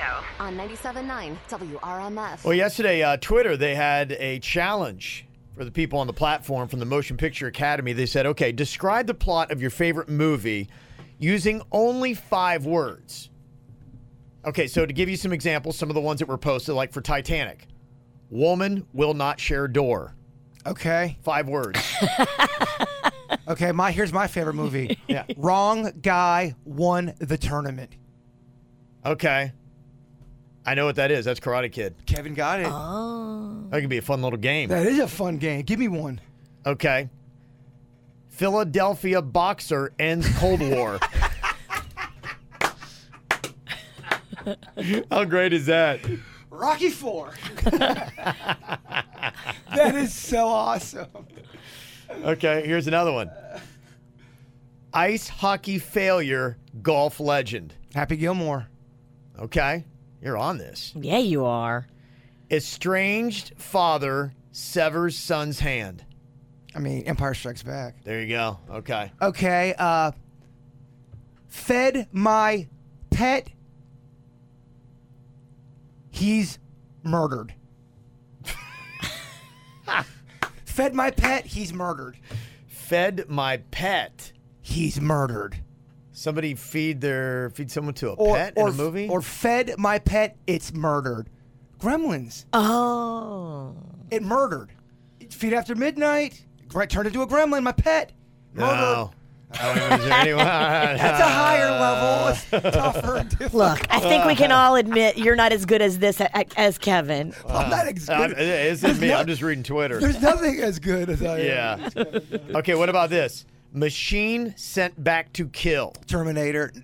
Show on 97.9 WRMF. Well, yesterday, Twitter, they had a challenge for the people on the platform from the Motion Picture Academy. They said, okay, describe the plot of your favorite movie using only 5 words. Okay, so to give you some examples, some of the ones that were posted, like for Titanic, woman will not share door. Okay. 5 words. Okay, here's my favorite movie. Yeah. Wrong guy won the tournament. Okay. I know what that is. That's Karate Kid. Kevin got it. That could be a fun little game. That is a fun game. Give me one. Okay. Philadelphia boxer ends Cold War. How great is that? Rocky IV. That is so awesome. Okay, here's another one. Ice hockey failure, golf legend. Happy Gilmore. Okay, you're on this. Yeah, you are. Estranged father severs son's hand. I mean, Empire Strikes Back. There you go. Okay. Okay, fed my pet. He's murdered. Fed my pet. He's murdered. Fed my pet. He's murdered. Somebody feed someone to a pet in a movie? Or fed my pet. It's murdered. Gremlins. Oh. It murdered. Feed after midnight. Turned into a gremlin. My pet. Murdered. No. I don't even, is there anyone? That's a higher level. It's tougher and difficult. Look, I think we can all admit you're not as good as this as Kevin. I'm not as good. It's me. I'm just reading Twitter. There's nothing as good as I am. Yeah. Okay, what about this? Machine sent back to kill. Terminator.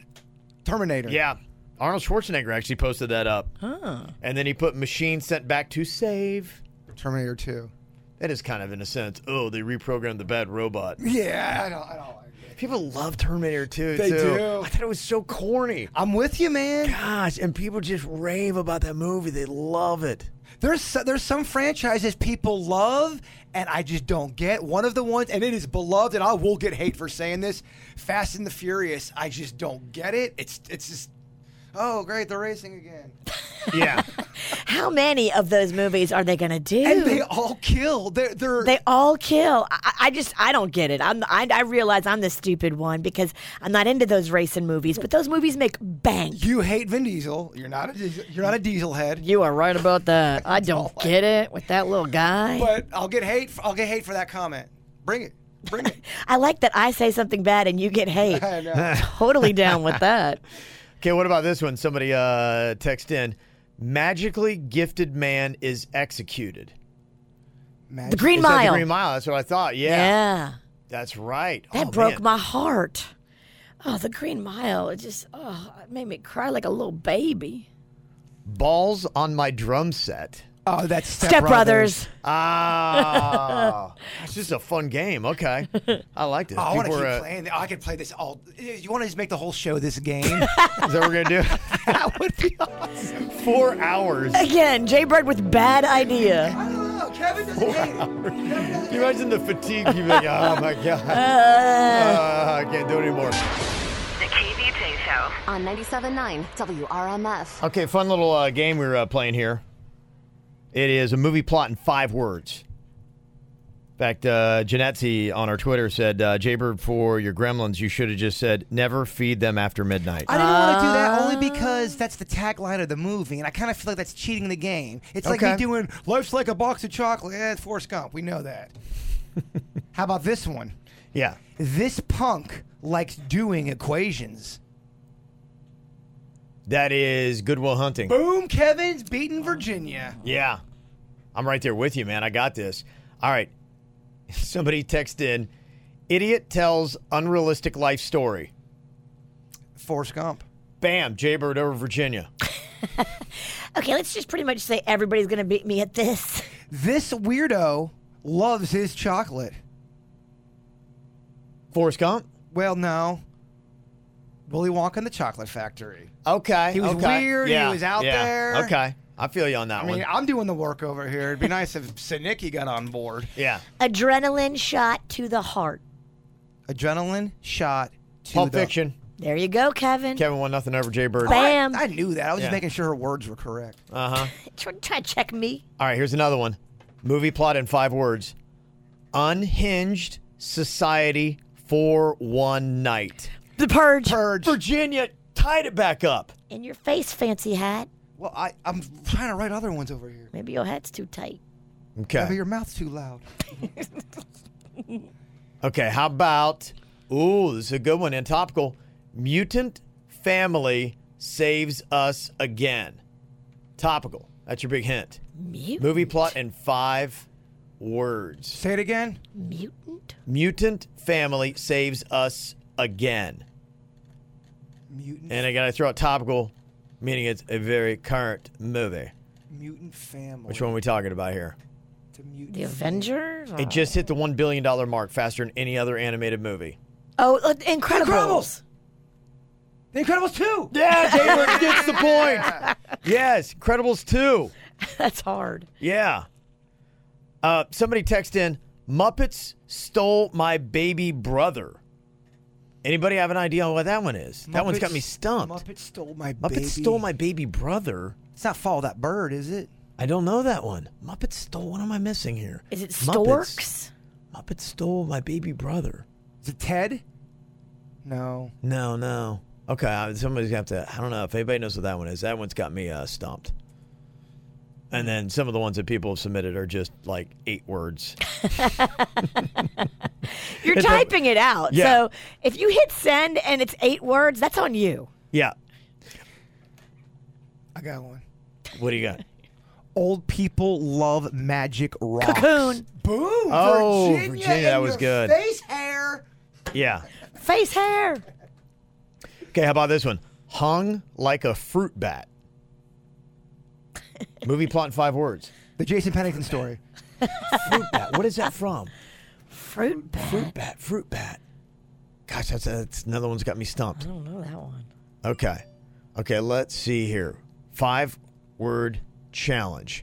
Yeah. Arnold Schwarzenegger actually posted that up. Huh. And then he put machine sent back to save. Terminator 2. That is kind of, in a sense, they reprogrammed the bad robot. Yeah, I don't like it. People love Terminator 2, They too. do. I thought it was so corny. I'm with you, man. Gosh, and people just rave about that movie. They love it. There's some franchises people love, and I just don't get. One of the ones, and it is beloved, and I will get hate for saying this, Fast and the Furious, I just don't get it. It's just, oh, great, they're racing again. Yeah. How many of those movies are they going to do? And they all kill. They all kill. I don't get it. I realize I'm the stupid one because I'm not into those racing movies, but those movies make bank. You hate Vin Diesel. You're not a diesel head. You are right about that. I don't get it with that little guy. But I'll get hate for that comment. Bring it. I like that I say something bad and you get hate. I know. Totally down with that. Okay, what about this one? Somebody text in. Magically gifted man is executed. The Green Is that Mile. the Green Mile? That's what I thought. Yeah. That's right. That broke my heart. Oh, the Green Mile. It made me cry like a little baby. Balls on my drum set. Oh, that's Step Brothers. Ah. It's just a fun game. Okay. I like this. Oh, I want to People keep are, playing. I could play this all. You want to just make the whole show this game? Is that what we're going to do? That would be awesome. 4 hours. Again, Jay Bird with bad idea. I don't know. Kevin doesn't hate it. Can you imagine the fatigue? You'd be like, oh my God. I can't do it anymore. The KVJ Show on 97.9 WRMF. Okay, fun little game we're playing here. It is a movie plot in 5 words. In fact, Janetzi on our Twitter said, Jaybird, for your gremlins, you should have just said, never feed them after midnight. I didn't want to do that only because that's the tagline of the movie, and I kind of feel like that's cheating the game. It's like me doing, life's like a box of chocolate. It's Forrest Gump. We know that. How about this one? Yeah. This punk likes doing equations. That is Good Will Hunting. Boom, Kevin's beating Virginia. Yeah. I'm right there with you, man. I got this. All right. Somebody text in, idiot tells unrealistic life story. Forrest Gump. Bam, Jaybird over Virginia. Okay, let's just pretty much say everybody's going to beat me at this. This weirdo loves his chocolate. Forrest Gump? Well, no. Willy Wonka and the Chocolate Factory. Okay. He was weird. Yeah, He was out there. Okay. I feel you on that I mean, one. I'm doing the work over here. It'd be nice if Sinicki got on board. Yeah. Adrenaline shot to the heart. Adrenaline shot to Pulp the... Fiction. There you go, Kevin. Kevin 1-0 over Jay Bird. Bam. I knew that. I was Yeah. just making sure her words were correct. Uh-huh. Try to check me. All right, here's another one. Movie plot in 5 words. Unhinged society for one night. The Purge. Virginia tied it back up. In your face, fancy hat. Well, I'm trying to write other ones over here. Maybe your hat's too tight. Okay. Maybe your mouth's too loud. Okay, how about, this is a good one and topical. Mutant family saves us again. Topical. That's your big hint. Mutant. Movie plot in 5 words. Say it again. Mutant. Mutant family saves us again. Mutant. And I got to throw out topical, meaning it's a very current movie. Mutant family. Which one are we talking about here? It's a mutant The Avengers. It just hit the $1 billion mark faster than any other animated movie. Oh, Incredibles. The Incredibles 2. Yeah, David gets the point. Yes, Incredibles 2. That's hard. Yeah. Somebody text in, Muppets stole my baby brother. Anybody have an idea on what that one is? That one's got me stumped. Muppets stole my Muppets baby. stole my baby brother. It's not Follow That Bird, is it? I don't know that one. Muppets stole. What am I missing here? Is it Muppets. Storks? Muppets stole my baby brother. Is it Ted? No. No. Okay, somebody's got to. I don't know if anybody knows what that one is. That one's got me stumped. And then some of the ones that people have submitted are just like 8 words. You're typing it out. Yeah. So if you hit send and it's 8 words, that's on you. Yeah. I got one. What do you got? Old people love magic rocks. Cocoon. Boom. Oh, Virginia, Virginia, and that was your good. Face hair. Yeah. Face hair. Okay, how about this one? Hung like a fruit bat. Movie plot in 5 words. The Jason Pennington story. Fruit bat. What is that from? Fruit bat. Fruit bat. Gosh, that's another one's got me I stumped. don't know that one. Okay, let's see here. 5-word challenge.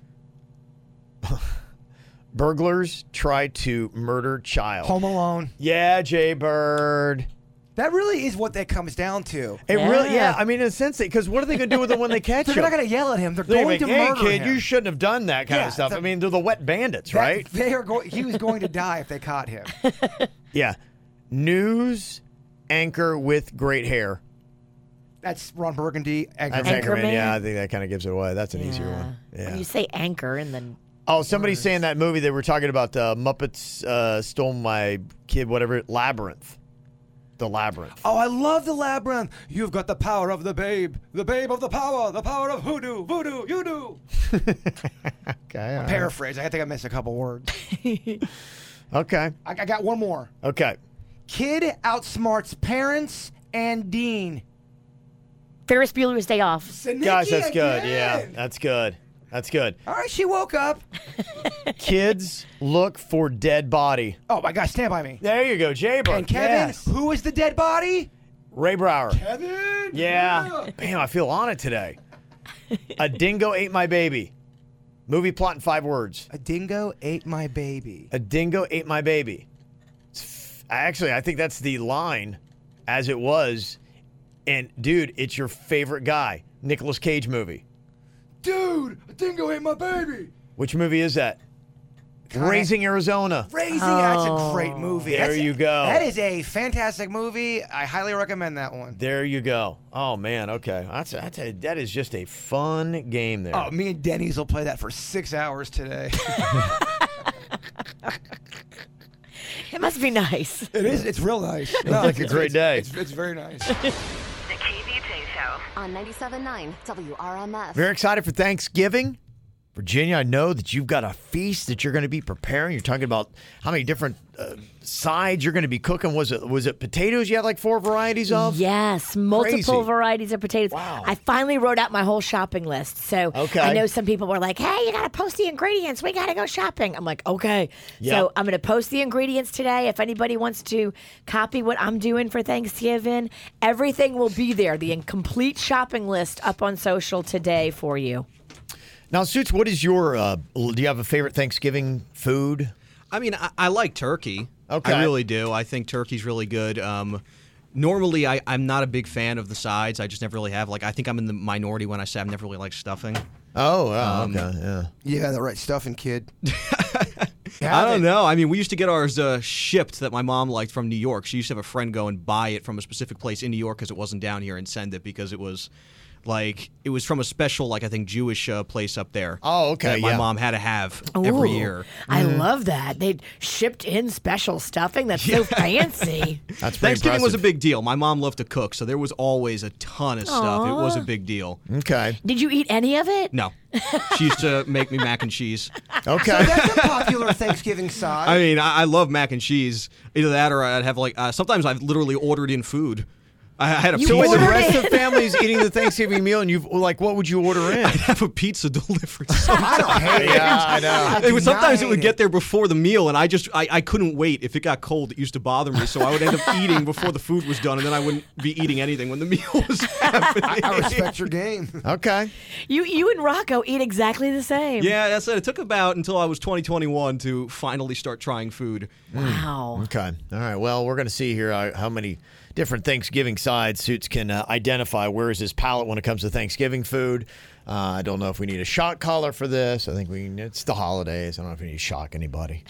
Burglars try to murder child. Home Alone. Yeah, Jay Bird. That really is what that comes down to. It really, Yeah. I mean, in a sense, because what are they going to do with it when they catch They're him? not going to yell at him. They're They're going to like, hey, murder kid, him. you shouldn't have done that kind Yeah, of stuff. the- I mean, they're the wet bandits, That- right? They are going. He was going to die if they caught him. Yeah. News anchor with great hair. That's Ron Burgundy. That's Anchorman. Anchorman. Yeah, I think that kind of gives it away. That's an easier one. When Yeah. you say anchor and then Oh, somebody's saying that movie they were talking about, Muppets Stole My Kid, whatever, Labyrinth. The Labyrinth. Oh, I love the labyrinth. You've got the power of the babe of the power of hoodoo, voodoo, you do. Okay. Paraphrase. I think I missed a couple words. Okay. I got one more. Okay. Kid outsmarts parents and Dean. Ferris Bueller's Day Off. Guys, that's good. Yeah, that's good. That's good. All right, she woke up. Kids look for dead body. Oh my gosh, stand by me. There you go, Jay Bird. And Kevin, Yes. who is the dead body? Ray Brower. Kevin. Yeah. Bam, I feel on it today. A dingo ate my baby. Movie plot in 5 words. A dingo ate my baby. A dingo ate my baby. Actually, I think that's the line as it was. And, dude, it's your favorite guy. Nicolas Cage movie. Dude, a dingo ate my baby. Which movie is that? Raising Arizona. Raising, that's a great movie. There you go. That is a fantastic movie. I highly recommend that one. There you go. Oh, man, okay. That is just a fun game there. Oh, me and Denny's will play that for 6 hours today. It must be nice. It is. It's real nice. Sounds like a great day. It's very nice. The KVJ Show on 97.9 WRMF. Very excited for Thanksgiving. Virginia, I know that you've got a feast that you're going to be preparing. You're talking about how many different sides you're going to be cooking. Was it potatoes you had like 4 varieties of? Yes, multiple Crazy. varieties of potatoes. Wow. I finally wrote out my whole shopping list. So Okay. I know some people were like, hey, you got to post the ingredients. We got to go shopping. I'm like, okay. Yep. So I'm going to post the ingredients today. If anybody wants to copy what I'm doing for Thanksgiving, everything will be there. The complete shopping list up on social today for you. Now, Suits, what is your, do you have a favorite Thanksgiving food? I mean, I like turkey. Okay. I really do. I think turkey's really good. Normally, I'm not a big fan of the sides. I just never really have. Like, I think I'm in the minority when I say I've never really liked stuffing. Oh, wow. Okay, yeah. Yeah, the right stuffing, kid. I don't know. I mean, we used to get ours shipped that my mom liked from New York. She used to have a friend go and buy it from a specific place in New York because it wasn't down here and send it because it was from a special, like, I think Jewish place up there. Oh, okay, that my yeah. mom had to have every Ooh, year. I love that. They shipped in special stuffing. That's so fancy. That's pretty Thanksgiving was a impressive. big deal. My mom loved to cook, so there was always a ton of stuff. It was a big deal. Okay. Did you eat any of it? No. She used to make me mac and cheese. Okay. That's a popular Thanksgiving side. I mean, I love mac and cheese. Either that or I'd have, like, sometimes I've literally ordered in food. I had a You So when pizza. the ordered rest it? of the family is eating the Thanksgiving meal, and what would you order in? I'd have a pizza delivered. I don't hate it. Yeah, I know. Sometimes it would hate get there before the meal, and I couldn't wait. If it got cold, it used to bother me, so I would end up eating before the food was done, and then I wouldn't be eating anything when the meal was happening. I respect your game. Okay. You and Rocco eat exactly the same. Yeah, that's it. It took about until I was 21 to finally start trying food. Wow. Okay. All right. Well, we're going to see here how many different Thanksgiving sides Suits can identify. Where is his palate when it comes to Thanksgiving food? I don't know if we need a shock collar for this. I think it's the holidays. I don't know if we need to shock anybody.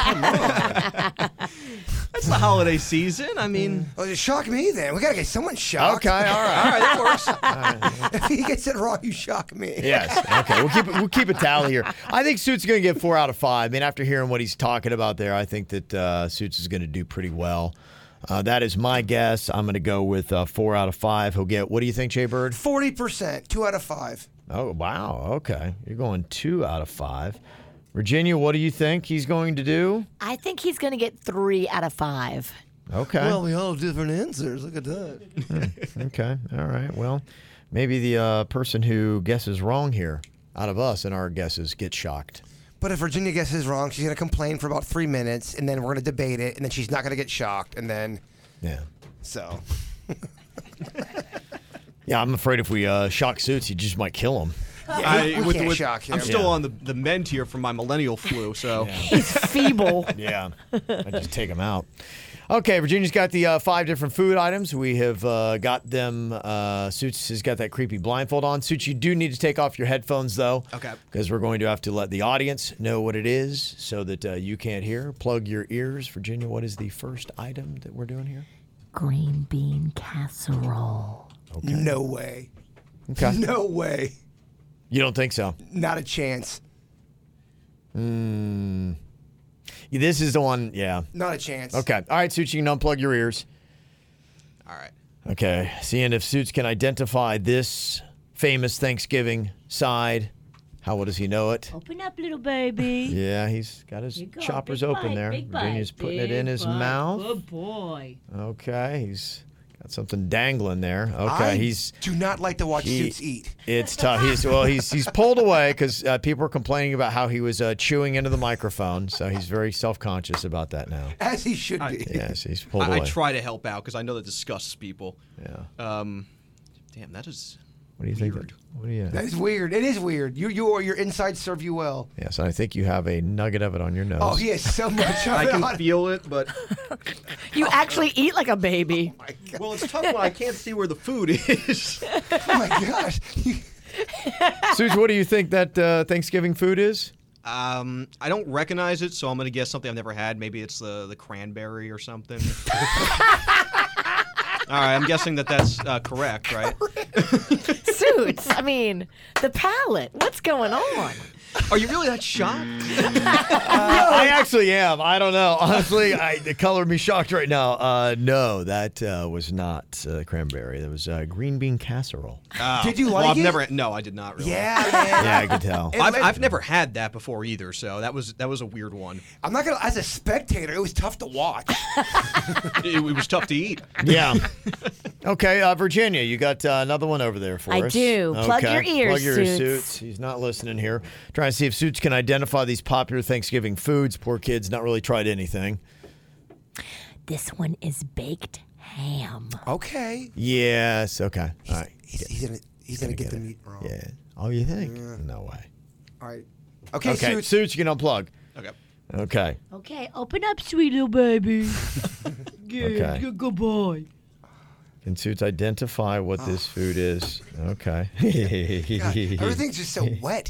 That's the holiday season. I mean, Well, just shock me then. We gotta get someone shocked. Okay. All right. all right, that works. If he gets it wrong, you shock me. Yes. Okay. We'll keep a tally here. I think Suits is going to get 4 out of 5. I mean, after hearing what he's talking about there, I think that Suits is going to do pretty well. That is my guess. I'm going to go with 4 out of 5. He'll get. What do you think, Jay Bird? 40%, 2 out of 5. Oh, wow. Okay. You're going 2 out of 5. Virginia, what do you think he's going to do? I think he's going to get 3 out of 5. Okay. we all have different answers. Look at that. Okay. All right. Well, maybe the person who guesses wrong here out of us and our guesses gets shocked. But if Virginia guesses wrong, she's gonna complain for about 3 minutes, and then we're gonna debate it, and then she's not gonna get shocked, and then Yeah. so. Yeah, I'm afraid if we shock Suits, he just might kill him. we can't shock him. I'm still Yeah. on the mend here from my millennial flu, so He's feeble. Yeah. I just take him out. Okay, Virginia's got the 5 different food items. We have got them. Suits has got that creepy blindfold on. Suits, you do need to take off your headphones, though. Okay. Because we're going to have to let the audience know what it is so that you can't hear. Plug your ears. Virginia, what is the first item that we're doing here? Green bean casserole. Okay. No way. Okay. No way. You don't think so? Not a chance. This is the one, yeah. Not a chance. Okay. All right, Suits, you can unplug your ears. all right. Okay. Seeing if Suits can identify this famous Thanksgiving side. How well does he know it? Open up, little baby. Yeah, he's got his Here you go. choppers Big open bite, there. big bite, Virginia's putting it big in his bite. mouth. Good boy. Okay, he's got something dangling there. Okay, I do not like to watch Suits eat. It's tough. He's pulled away because people are complaining about how he was chewing into the microphone, so he's very self-conscious about that now. As he should be. Yes, he's pulled I away. try to help out because I know that disgusts people. Yeah. Damn, that is. What do you think? weird. What do you? That is weird. It is weird. Your insides serve you well. Yes, I think you have a nugget of it on your nose. Oh, he has so much of I it can on. feel it, but You actually eat like a baby. well, it's tough when I can't see where the food is. Oh my gosh. Suze, what do you think that Thanksgiving food is? I don't recognize it, so I'm gonna guess something I've never had. Maybe it's the cranberry or something. All right, I'm guessing that's correct, right? Suits. I mean, the palate. What's going on? Are you really that shocked? I actually am. I don't know. Honestly, the color of me shocked right now. No, that was not cranberry. That was green bean casserole. Did you like well, I've it? never. No, I did not really. Yeah, man. Yeah, I could tell. I've never had that before either, so that was a weird one. I'm not gonna. As a spectator, it was tough to watch. It was tough to eat. Yeah. Okay, Virginia, you got another one over there for I us. do. Plug your ears, Plug your ears, Suits. Suits. He's not listening here. Trying to see if Suits can identify these popular Thanksgiving foods. Poor kid's not really tried anything. This one is baked ham. Okay. Yes. Okay. All right. He's gonna get the meat wrong. Yeah. Oh, you think? No way. All right. Okay. Okay, Suits. Suits, you can unplug. Okay. Okay. Okay, open up, sweet little baby. Okay. Good boy. Can Suits identify what this food is? Okay. God, everything's just so wet.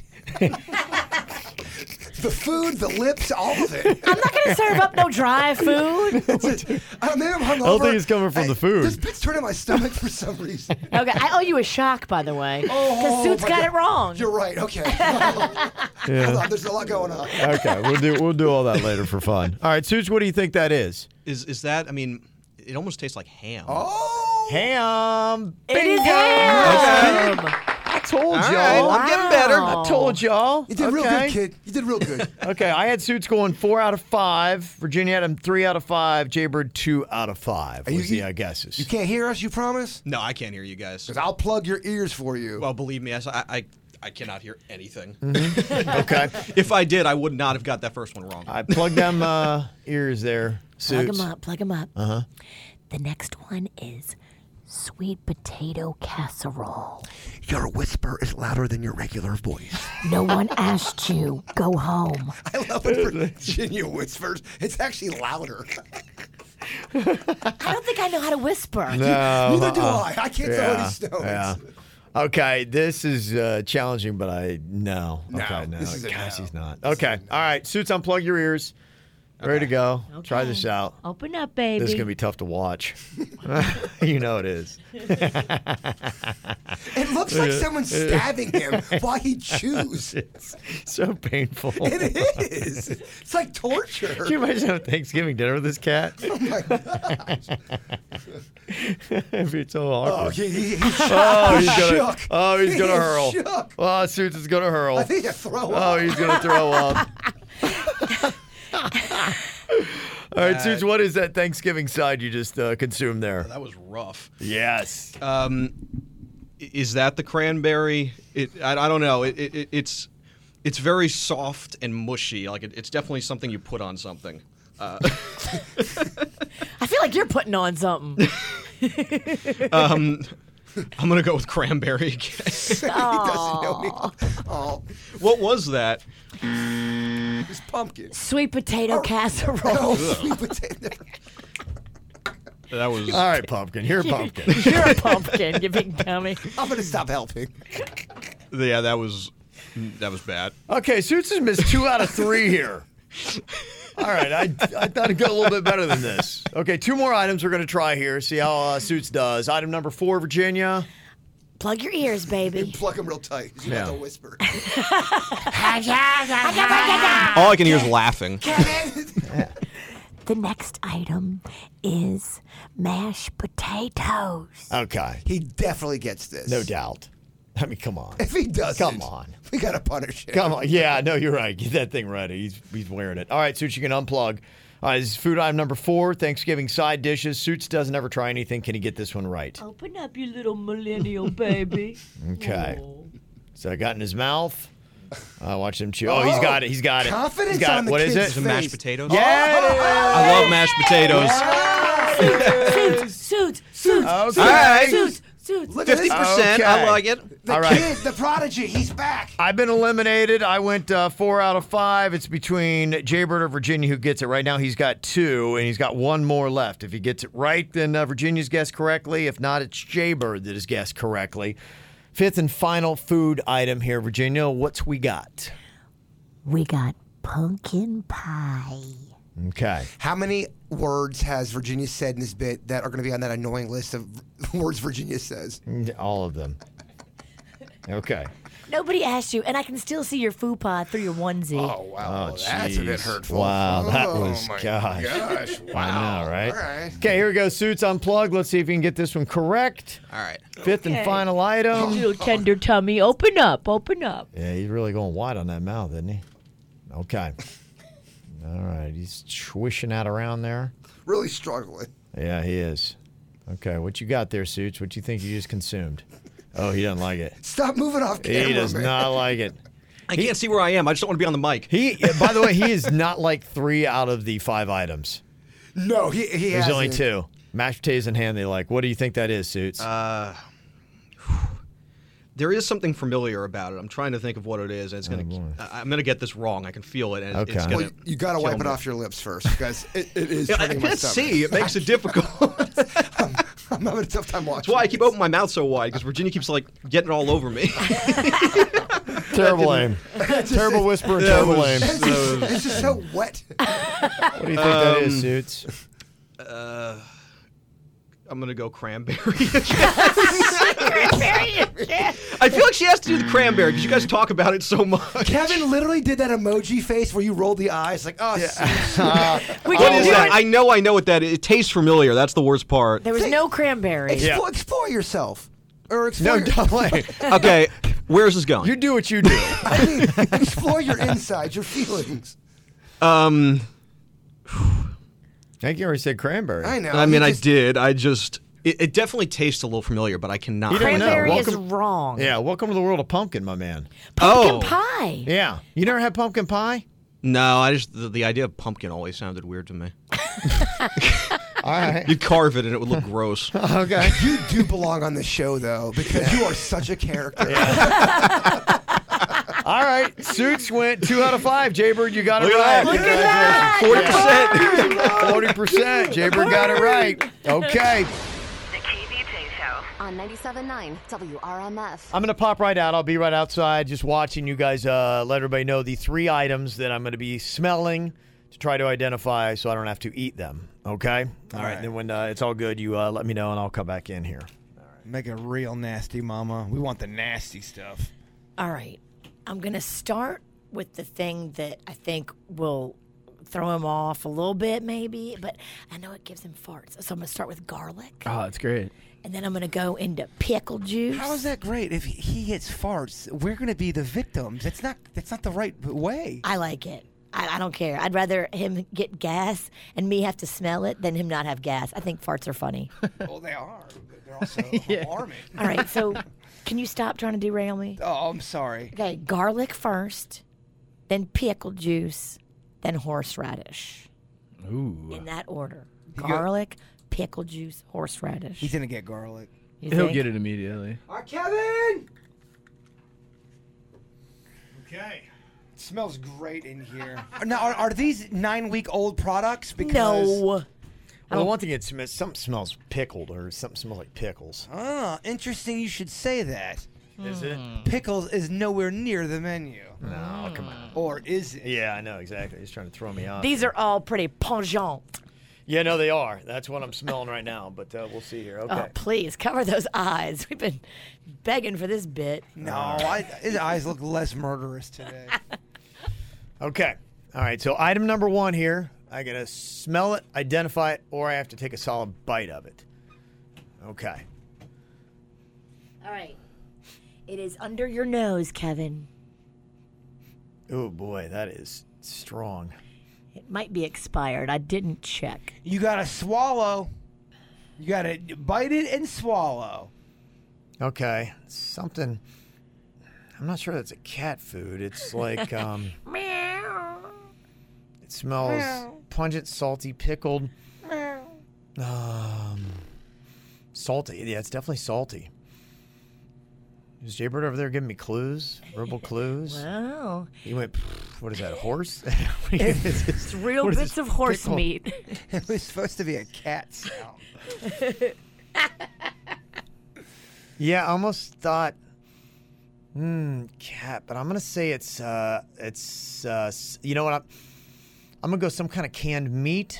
The food, the lips, all of it. I'm not going to serve up no dry food. Maybe I'm hungover. I don't think it's coming from the food. This bit's turning my stomach for some reason. Okay, I owe you a shock, by the way. Because Suits my got God. it wrong. You're right. Okay. Hold on, there's a lot going on. Okay, we'll do all that later for fun. All right, Suits, what do you think that is? Is that? I mean, it almost tastes like ham. Oh. Ham. It is Bingo! ham. I told All y'all. right, I'm getting better. I told y'all. You did real good, kid. You did real good. Okay, I had Suits going 4 out of 5. Virginia had him 3 out of 5. Jaybird 2 out of 5 was the guesses. You can't hear us, you promise? No, I can't hear you guys. Because I'll plug your ears for you. Well, believe me, I cannot hear anything. Okay. If I did, I would not have got that first one wrong. I plugged them ears there, Suits. Plug them up. Uh-huh. The next one is sweet potato casserole. Your whisper is louder than your regular voice. No one asked you. Go home. I love when Virginia whispers. It's actually louder. I don't think I know how to whisper. No. Neither do I. I can't throw any stones. Yeah. Okay, this is challenging, but no. Okay, no. this is a Gosh, no. he's not. Okay, all right. Suits, unplug your ears. Ready to go. Try this out. Open up, baby. This is going to be tough to watch. You know it is. It looks like someone's stabbing him while he chews. It's so painful. It is. It's like torture. Can you imagine having Thanksgiving dinner with this cat? Oh my gosh. It'd be so Oh, awkward. he's Gonna, shook. oh, he's gonna hurl. Shook. Oh, Suits is gonna hurl. I think you throw Oh, up. he's gonna throw up. All right, Suits, what is that Thanksgiving side you just consumed there? That was rough. Yes. Is that the cranberry? I don't know. It's very soft and mushy. Like it's definitely something you put on something. I feel like you're putting on something. I'm gonna go with cranberry again. He doesn't know me. Oh, What was that? it's pumpkin. Sweet potato casserole. Oh, sweet potato. That was. All right, Pumpkin. You're a pumpkin. You're a pumpkin, you big dummy. I'm going to stop helping. Yeah, that was bad. Okay, Suits has missed 2 out of 3 here. All right, I thought it'd go a little bit better than this. Okay, 2 more items we're going to try here, see how Suits does. Item number 4, Virginia. Plug your ears, baby. Plug him real tight. You Yeah. got to whisper. All I can hear is laughing. The next item is mashed potatoes. Okay, He definitely gets this. no doubt. I mean, come on. If he doesn't, Come on. we got to punish him. Come on. Yeah, no, you're right. Get that thing ready. He's wearing it. All right, Suits, you can unplug. All right, this is food item number 4, Thanksgiving side dishes. Suits doesn't ever try anything. Can he get this one right? Open up, you little millennial baby. Okay. So I got in his mouth. Watch him chew. Oh, he's got it. He's got it. Confidence He's got on it. the What is kid's it? Some mashed potatoes. Yeah, it is. I love mashed potatoes. Suits. Okay. All right. Suits. Look at 50%. this. Okay. I like it. The All right. kid, the prodigy, he's back. I've been eliminated. I went 4 out of 5. It's between Jaybird or Virginia who gets it. Right now, he's got 2, and he's got 1 more left. If he gets it right, then Virginia's guessed correctly. If not, it's Jaybird that has guessed correctly. 5th and final food item here, Virginia. What's we got? We got pumpkin pie. Okay. How many words has Virginia said in this bit that are going to be on that annoying list of words Virginia says? All of them. Okay. Nobody asked you, and I can still see your fupa through your onesie. Oh, wow. Oh, That's a bit jeez. hurtful. Wow, that Oh, was, my gosh. gosh. Wow. I know, right? All right. Okay, here we go. Suits unplugged. Let's see if we can get this one correct. All right. 5th and final item. Little tender tummy, open up. Yeah, he's really going wide on that mouth, isn't he? Okay. All right, he's swishing out around there. Really struggling. Yeah, he is. Okay, what you got there, Suits? What you think you just consumed? Oh, he doesn't like it. Stop moving off camera, He does man. not like it. I can't see where I am. I just don't want to be on the mic. By the way, he is not like 3 out of the 5 items. No, he There's hasn't. only 2. Mashed potatoes in hand, they like. What do you think that is, Suits? There is something familiar about it. I'm trying to think of what it is. And it's boy. I'm gonna get this wrong. I can feel it. And it's Okay. gonna Well, you got to kill wipe it me. off your lips first because it is Yeah, I turning my can't stomach. see. It makes it difficult. I'm having a tough time watching. That's why I keep opening my mouth so wide, because Virginia keeps like getting it all over me. Terrible aim. Terrible whisper and terrible aim. It's just so wet. What do you think that is, Suits? I'm going to go cranberry. I feel like she has to do the cranberry because you guys talk about it so much. Kevin literally did that emoji face where you rolled the eyes like, oh, What is that? I know what that is. It tastes familiar. That's the worst part. There was no cranberry. Explore yourself. Or explore No, don't wait. Okay, where's this going? You do what you do. I mean, explore your insides, your feelings. I think you already said cranberry. I know. I mean, I did. I just... It definitely tastes a little familiar, but I cannot. You don't know. Cranberry is Welcome- wrong. Yeah, welcome to the world of pumpkin, my man. Pumpkin pie. Yeah. You never had pumpkin pie? No, I just... The idea of pumpkin always sounded weird to me. All right. You'd carve it and it would look gross. Okay. You do belong on the show, though, because you are such a character. All right. Suits went 2 out of 5. Jaybird, you got it Look right. at that. Look at 40%. 40%. Jaybird got it right. Okay. The KVJ Show on 97.9 WRMF. I'm going to pop right out. I'll be right outside just watching you guys let everybody know the 3 items that I'm going to be smelling to try to identify so I don't have to eat them. Okay? All right. And then when it's all good, you let me know and I'll come back in here. Make it real nasty, Mama. We want the nasty stuff. All right. I'm going to start with the thing that I think will throw him off a little bit, maybe, but I know it gives him farts. So I'm going to start with garlic. Oh, that's great. And then I'm going to go into pickle juice. How is that great? If he hits farts, we're going to be the victims. That's not the right way. I like it. I don't care. I'd rather him get gas and me have to smell it than him not have gas. I think farts are funny. Well, they are. But they're also alarming. All right, so can you stop trying to derail me? Oh, I'm sorry. Okay, garlic first, then pickle juice, then horseradish. Ooh. In that order. go- Garlic, pickle juice, horseradish. He's going to get garlic. You He'll think? get it immediately. All right, Kevin! Okay. It smells great in here. Now, are these 9-week-old products? Because No. Well, the one thing something smells pickled or something smells like pickles. Ah, interesting you should say that. Is it? Pickles is nowhere near the menu. No, come on. Or is it? Yeah, I know, exactly. He's trying to throw me off. These are all pretty pungent. Yeah, no, they are. That's what I'm smelling right now, but we'll see here. Okay. Oh, please, cover those eyes. We've been begging for this bit. No, his eyes look less murderous today. Okay. All right, so item number 1 here. I got to smell it, identify it, or I have to take a solid bite of it. Okay. All right. It is under your nose, Kevin. Oh, boy, that is strong. It might be expired. I didn't check. You gotta swallow. You gotta bite it and swallow. Okay. Something. I'm not sure that's a cat food. It's like, Meow. it smells pungent, salty, pickled. Salty. Yeah, it's definitely salty. Is Jaybird over there giving me clues? Verbal clues? Wow. He went, what is that, a horse? It's real What is bits this of horse pickle? meat. It was supposed to be a cat sound. Yeah, I almost thought, cat, but I'm going to say it's you know what, I'm going to go some kind of canned meat.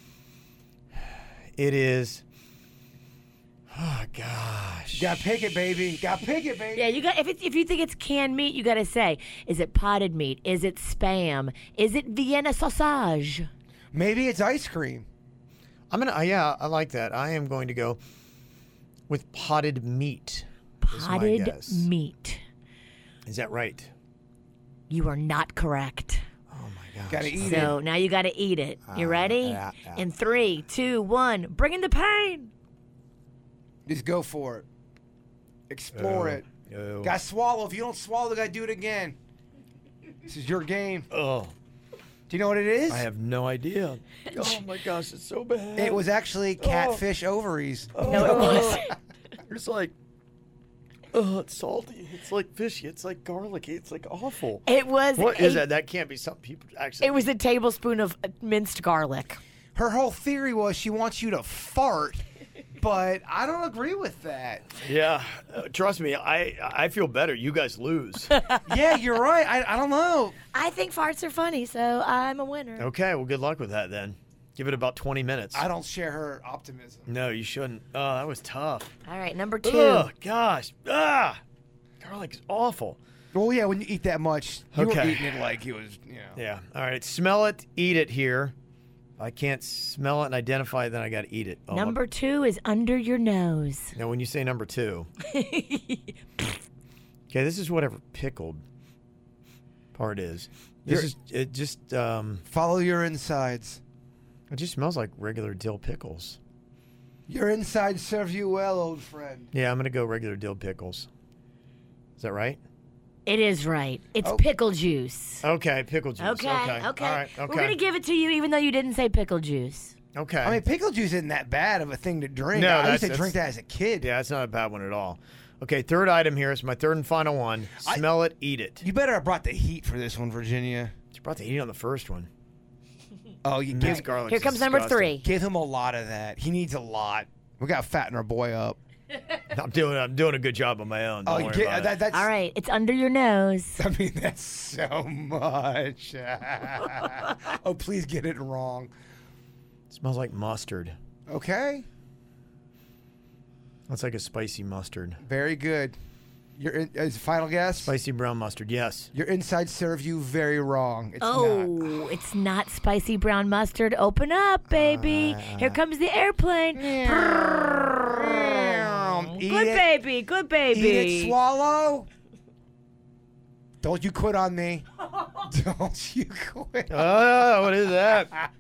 It is, oh, gosh. Gotta pick it, baby. Gotta pick it, baby. Yeah, you got. If you think it's canned meat, you got to say, is it potted meat? Is it Spam? Is it Vienna sausage? Maybe it's ice cream. I'm going to, yeah, I like that. I am going to go with potted meat. is my Potted guess. meat. Is that right? You are not correct. Oh, my gosh. Gotta eat So now you got to eat it. You ready? yeah. In 3, 2, 1, bring in the pain. Just go for it. Explore it. Oh. Gotta swallow. If you don't swallow, gotta do it again. This is your game. Oh, Do you know what it is? I have no idea. Oh, my gosh, it's so bad. It was actually catfish ovaries. No, it was. It's like, oh, it's salty. It's like fishy. It's like garlicky. It's like awful. It was. What is that? That can't be something people actually. It was a tablespoon of minced garlic. Her whole theory was she wants you to fart but I don't agree with that. Yeah, trust me, I feel better. You guys lose. Yeah, you're right. I don't know. I think farts are funny, so I'm a winner. Okay, well, good luck with that then. Give it about 20 minutes. I don't share her optimism. No, you shouldn't. Oh, that was tough. All right, number 2. Oh, gosh. Garlic is awful. Well, yeah, when you eat that much, you were Okay. eating it like it was, Yeah. All right, smell it, eat it here. If I can't smell it and identify it, then I got to eat it. Oh, Number 2 is under your nose. Now, when you say number 2. Okay, this is whatever pickled part is. It just Follow your insides. it just smells like regular dill pickles. Your insides serve you well, old friend. Yeah, I'm going to go regular dill pickles. Is that right? It is right. It's Oh. pickle juice. Okay, pickle juice. Okay. All right, okay. We're going to give it to you even though you didn't say pickle juice. Okay. I mean, pickle juice isn't that bad of a thing to drink. No, I used to that's- drink that as a kid. Yeah, it's not a bad one at all. Okay, third item here is my third and final one. Smell it, eat it. You better have brought the heat for this one, Virginia. You brought the heat on the first one. Oh, you Minced give, garlic. Here comes number 3. give him a lot of that. He needs a lot. We got to fatten our boy up. I'm doing a good job on my own. Don't worry about it. that's All right, it's under your nose. I mean, that's so much. Oh, please get it wrong. It smells like mustard. Okay, That's like a spicy mustard. very good. As final guess, Spicy brown mustard, yes. your insides serve you very wrong. It's not. Oh, it's not spicy brown mustard. Open up, baby. Here comes the airplane. Eat Good it. baby, good baby. Eat it, swallow. Don't you quit on me. Don't you quit. Oh, what is that?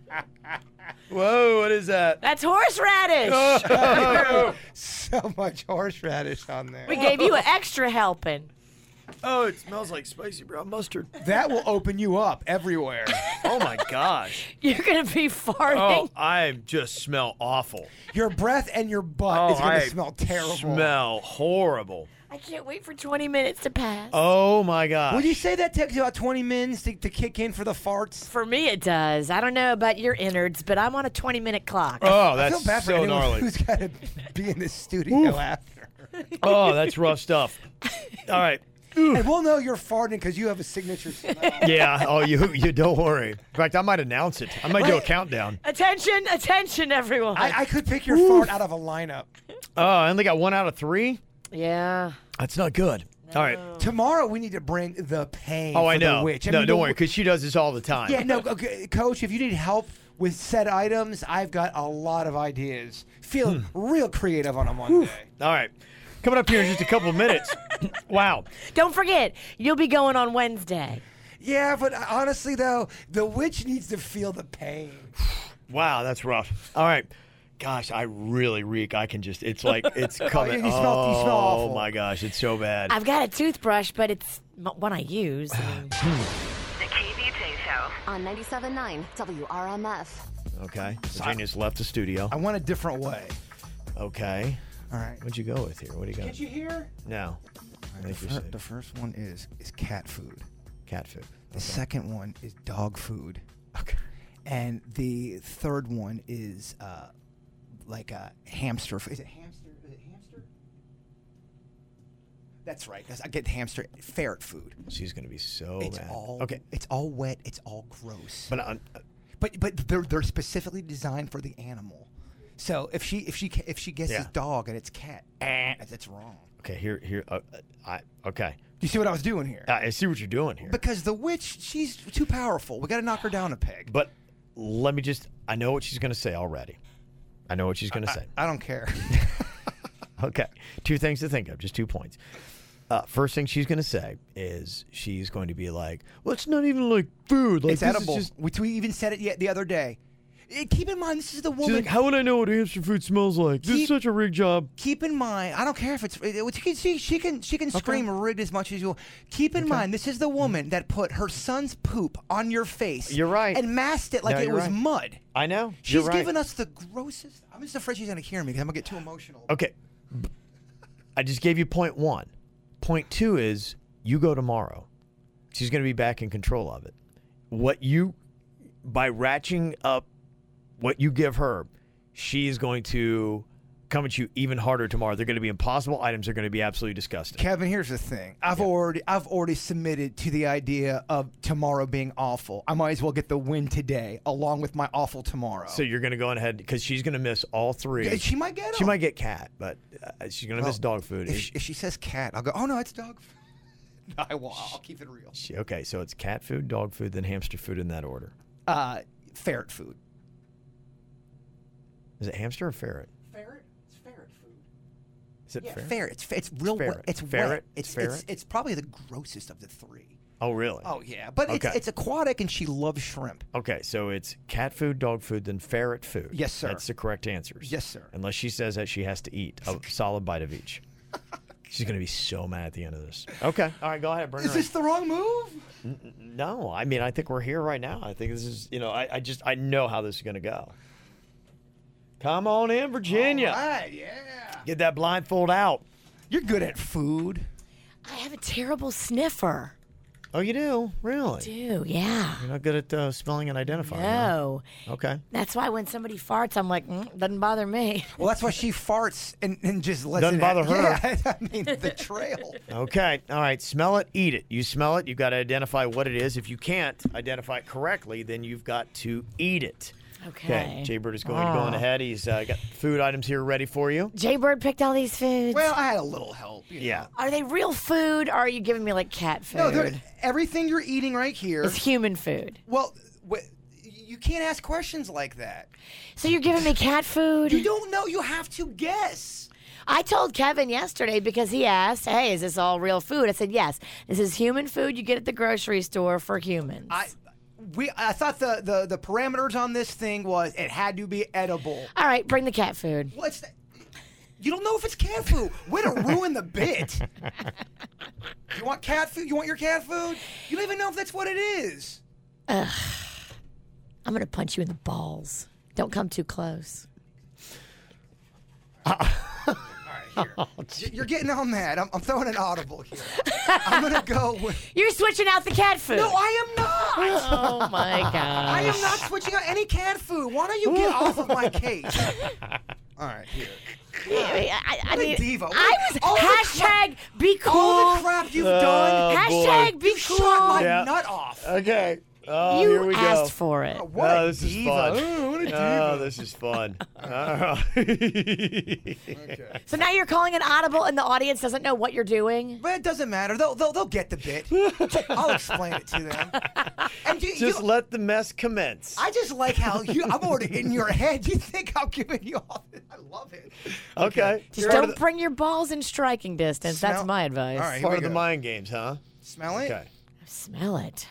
Whoa, what is that? That's horseradish. Oh, So much horseradish on there. We gave you an extra helping. oh, it smells like spicy brown mustard. That will open you up everywhere. Oh my gosh. You're going to be farting. Oh, I just smell awful. Your breath and your butt is going I to smell terrible. Smell horrible. I can't wait for 20 minutes to pass. Oh my gosh. Would you say that takes about 20 minutes to kick in for the farts? For me, it does. I don't know about your innards, but I'm on a 20-minute clock. Oh, I that's feel bad for so anyone gnarly. who's got to be in the studio after. Oh, that's rough stuff. All right. And we'll know you're farting because you have a signature smell. Yeah. Oh, you don't worry. In fact, I might announce it. I might do a countdown. Attention, attention, everyone. I could pick your fart out of a lineup. Oh, I only got 1 out of 3. yeah. That's not good. All right. Tomorrow we need to bring the pain Oh, for I know. the witch. No, mean, don't the- worry, because she does this all the time. Yeah, no, okay, Coach, if you need help with said items, I've got a lot of ideas. Feeling real creative on a Monday. All right. Coming up here in just a couple of minutes. Wow. Don't forget, you'll be going on Wednesday. Yeah, but honestly, though, the witch needs to feel the pain. Wow, that's rough. All right. Gosh, I really reek. I can just, it's like, it's coming. you smell awful. Oh, my gosh, it's so bad. I've got a toothbrush, but it's one I use. The KVJ Show on 97.9 WRMF. Okay. Virginia's left the studio. I went a different way. Okay. All right. What'd you go with here? What do you got? Did you hear? No. I think you said The first one is cat food. cat food. The second one is dog food. Okay. And the third one is like a hamster. Is it hamster? That's right. I get hamster ferret food. She's going to be so It's mad. all Okay. It's all wet. It's all gross. But But they're specifically designed for the animal. So if she guesses Yeah. dog and it's cat, that's wrong. okay, here. Okay. You see what I was doing here? I see what you're doing here. Because the witch, she's too powerful. We got to knock her down a peg. But let me just, I know what she's going to say already. I know what she's going to say. I don't care. Okay. 2 things to think of, just 2 points. First thing she's going to say is she's going to be like, well, it's not even like food. Like, It's this is edible. just- We even said it the other day. Keep in mind, this is the She's woman. like, how would I know what hamster food smells like? This is Keep- such a rigged job. Keep in mind, I don't care if it's. She can scream rigged as much as you want. Keep in mind, this is the woman that put her son's poop on your face. You're right. And masked it like No, it you're was right. mud. I know. She's You're right. giving us the grossest. I'm just afraid she's gonna hear me because I'm gonna get too emotional. Okay. I just gave you point 1. Point 2 is you go tomorrow. She's going to be back in control of it. By ratcheting up what you give her, she is going to come at you even harder tomorrow. They're going to be impossible. Items are going to be absolutely disgusting. Kevin, here's the thing. I've already submitted to the idea of tomorrow being awful. I might as well get the win today along with my awful tomorrow. So you're going to go ahead because she's going to miss all three. Yeah, she might get them. She might get cat, but she's going to miss dog food. If she says cat, I'll go, oh, no, it's dog food. No, I won't. I'll keep it real. Okay, so it's cat food, dog food, then hamster food in that order. Ferret food. Is it hamster or ferret? Ferret? It's ferret food. Is it ferret? Ferret. It's real ferret. wet. It's ferret. Wet. Ferret. It's probably the grossest of the three. Oh, really? Oh, yeah. But it's aquatic, and she loves shrimp. Okay, so it's cat food, dog food, then ferret food. Yes, sir. That's the correct answers. Yes, sir. Unless she says that she has to eat a solid bite of each. She's going to be so mad at the end of this. Okay. All right, go ahead. Bring her Is this the wrong move? No. I mean, I think we're here right now. I think this is, I know how this is going to go. Come on in, Virginia. All right, yeah. Get that blindfold out. You're good at food. I have a terrible sniffer. Oh, you do? Really? I do, yeah. You're not good at smelling and identifying. No. Huh? Okay. That's why when somebody farts, I'm like, doesn't bother me. Well, that's why she farts and just lets Doesn't it bother her. Yeah, I mean, the trail. Okay. All right. Smell it, eat it. You smell it, you've got to identify what it is. If you can't identify it correctly, then you've got to eat it. Okay. Jaybird is going ahead. He's got food items here ready for you. Jaybird picked all these foods. Well, I had a little help. Yeah. Are they real food, or are you giving me like cat food? No, everything you're eating right here. It's human food. Well, you can't ask questions like that. So you're giving me cat food? You don't know. You have to guess. I told Kevin yesterday because he asked, hey, is this all real food? I said, yes. This is human food you get at the grocery store for humans. I thought the parameters on this thing was it had to be edible. All right, bring the cat food. What's that? You don't know if it's cat food. Way to ruin the bit. You want cat food? You want your cat food? You don't even know if that's what it is. I'm going to punch you in the balls. Don't come too close. All right, here. You're getting all mad. I'm throwing an audible here. I'm going to go with... You're switching out the cat food. No, I am not. Oh, my gosh. I am not switching out any cat food. Why don't you get off of my case? All right, here. I mean, diva. I was hashtag be cool. All the crap you've done. Hashtag be cool. Shut my nut off. Okay. Oh, you here we asked go. for it. What a this diva. is fun. Oh, what a diva. Oh, this is fun. Okay. So now you're calling an audible and the audience doesn't know what you're doing? But it doesn't matter. They'll get the bit. I'll explain it to them. And Just let the mess commence. I just like how I'm already in your head. You think I'm giving you all this? I love it. Okay. Just don't bring your balls in striking distance. That's my advice. All right, here Part we of the go. mind games, huh? Smell it? Okay. Smell it.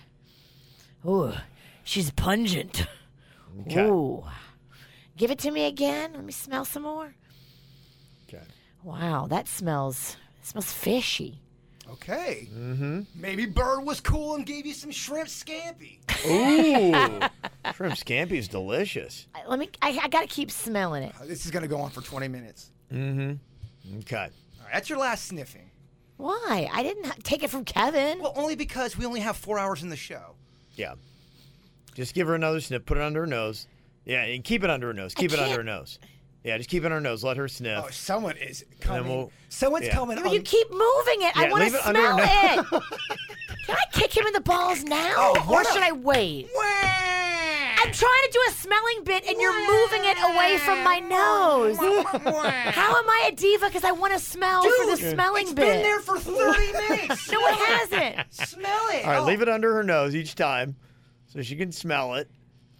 Ooh, she's pungent. Okay. Ooh. Give it to me again. Let me smell some more. Okay. Wow, that smells fishy. Okay. Mm-hmm. Maybe Bird was cool and gave you some shrimp scampi. Ooh. Shrimp scampi is delicious. I got to keep smelling it. This is going to go on for 20 minutes. Mm-hmm. Okay. All right, that's your last sniffing. Why? I didn't take it from Kevin. Well, only because we only have 4 hours in the show. Yeah. Just give her another sniff. Put it under her nose. Yeah, and keep it under her nose. Keep it under her nose. Yeah, just keep it under her nose. Let her sniff. Oh, someone is coming. Someone's coming. You keep moving it. I want to smell it. Can I kick him in the balls now? Or should I wait? I'm trying to do a smelling bit and you're moving it away from my nose. How am I a diva? Because I want to smell for the smelling bit. It's been there for 30 minutes. No, it hasn't. Smell it. All right, leave it under her nose each time so she can smell it.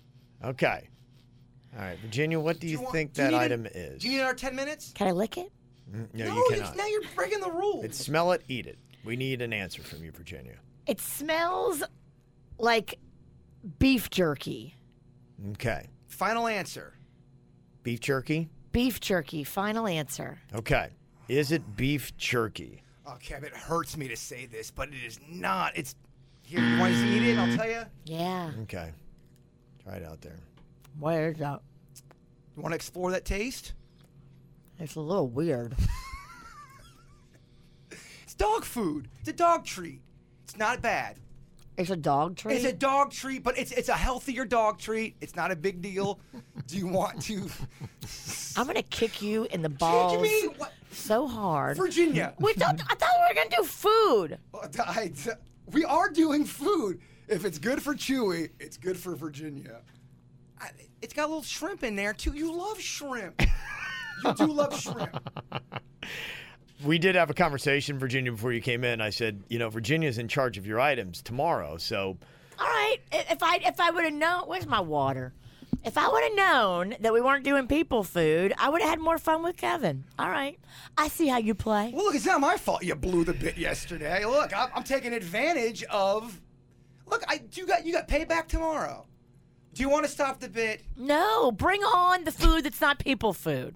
Okay. All right, Virginia, what do you think that item is? Do you need our 10 minutes? Can I lick it? No, you cannot. Now you're breaking the rules. It's smell it, eat it. We need an answer from you, Virginia. It smells like beef jerky. Okay. Final answer. Beef jerky? Beef jerky. Final answer. Okay. Is it beef jerky? Oh, Kev, it hurts me to say this, but it is not. It's here. You want to eat it? I'll tell you. Yeah. Okay. Try it out there. Where's that? You want to explore that taste? It's a little weird. It's dog food. It's a dog treat. It's not bad. It's a dog treat? It's a dog treat, but it's a healthier dog treat. It's not a big deal. Do you want to? I'm going to kick you in the balls so hard. Virginia. I thought we were going to do food. We are doing food. If it's good for Chewy, it's good for Virginia. It's got a little shrimp in there, too. You love shrimp. You do love shrimp. We did have a conversation, Virginia, before you came in. I said, Virginia's in charge of your items tomorrow, so. All right. If I would have known, where's my water? If I would have known that we weren't doing people food, I would have had more fun with Kevin. All right. I see how you play. Well, look, it's not my fault you blew the bit yesterday. Look, I'm taking advantage of. Look, you got payback tomorrow. Do you want to stop the bit? No. Bring on the food that's not people food.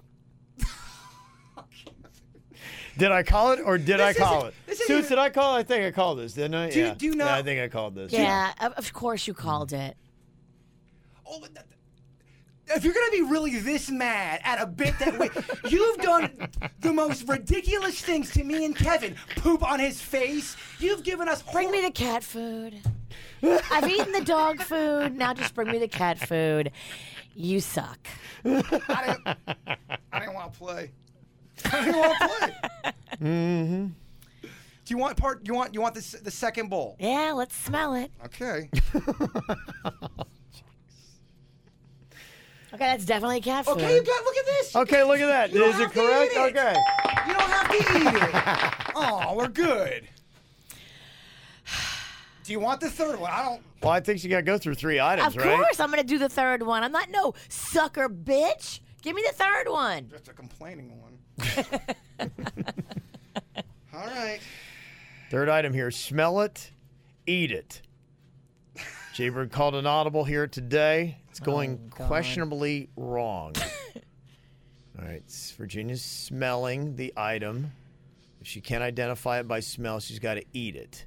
Did I call it or did I call it? Suits, did I call it? I think I called this, didn't I? Do you know? Yeah, I think I called this. Yeah, of course you called it. Oh, if you're going to be really this mad at a bit that way, you've done the most ridiculous things to me and Kevin. Poop on his face. You've given us... Bring me the cat food. I've eaten the dog food. Now just bring me the cat food. You suck. I didn't want to play. I didn't want to play. Mm-hmm. Do you want the second bowl? Yeah, let's smell it. Okay. Okay, that's definitely cat food. Okay, look at this. Okay, look at that. Is it correct? Okay. You don't have to eat it. Oh, we're good. Do you want the third one? I don't. Well, I think you got to go through 3 items, right? Of course, I'm going to do the third one. I'm not no sucker bitch. Give me the third one. Just a complaining one. All right. Third item here. Smell it, eat it. Jaybird called an audible here today. It's going questionably wrong. All right. Virginia's smelling the item. If she can't identify it by smell, she's got to eat it.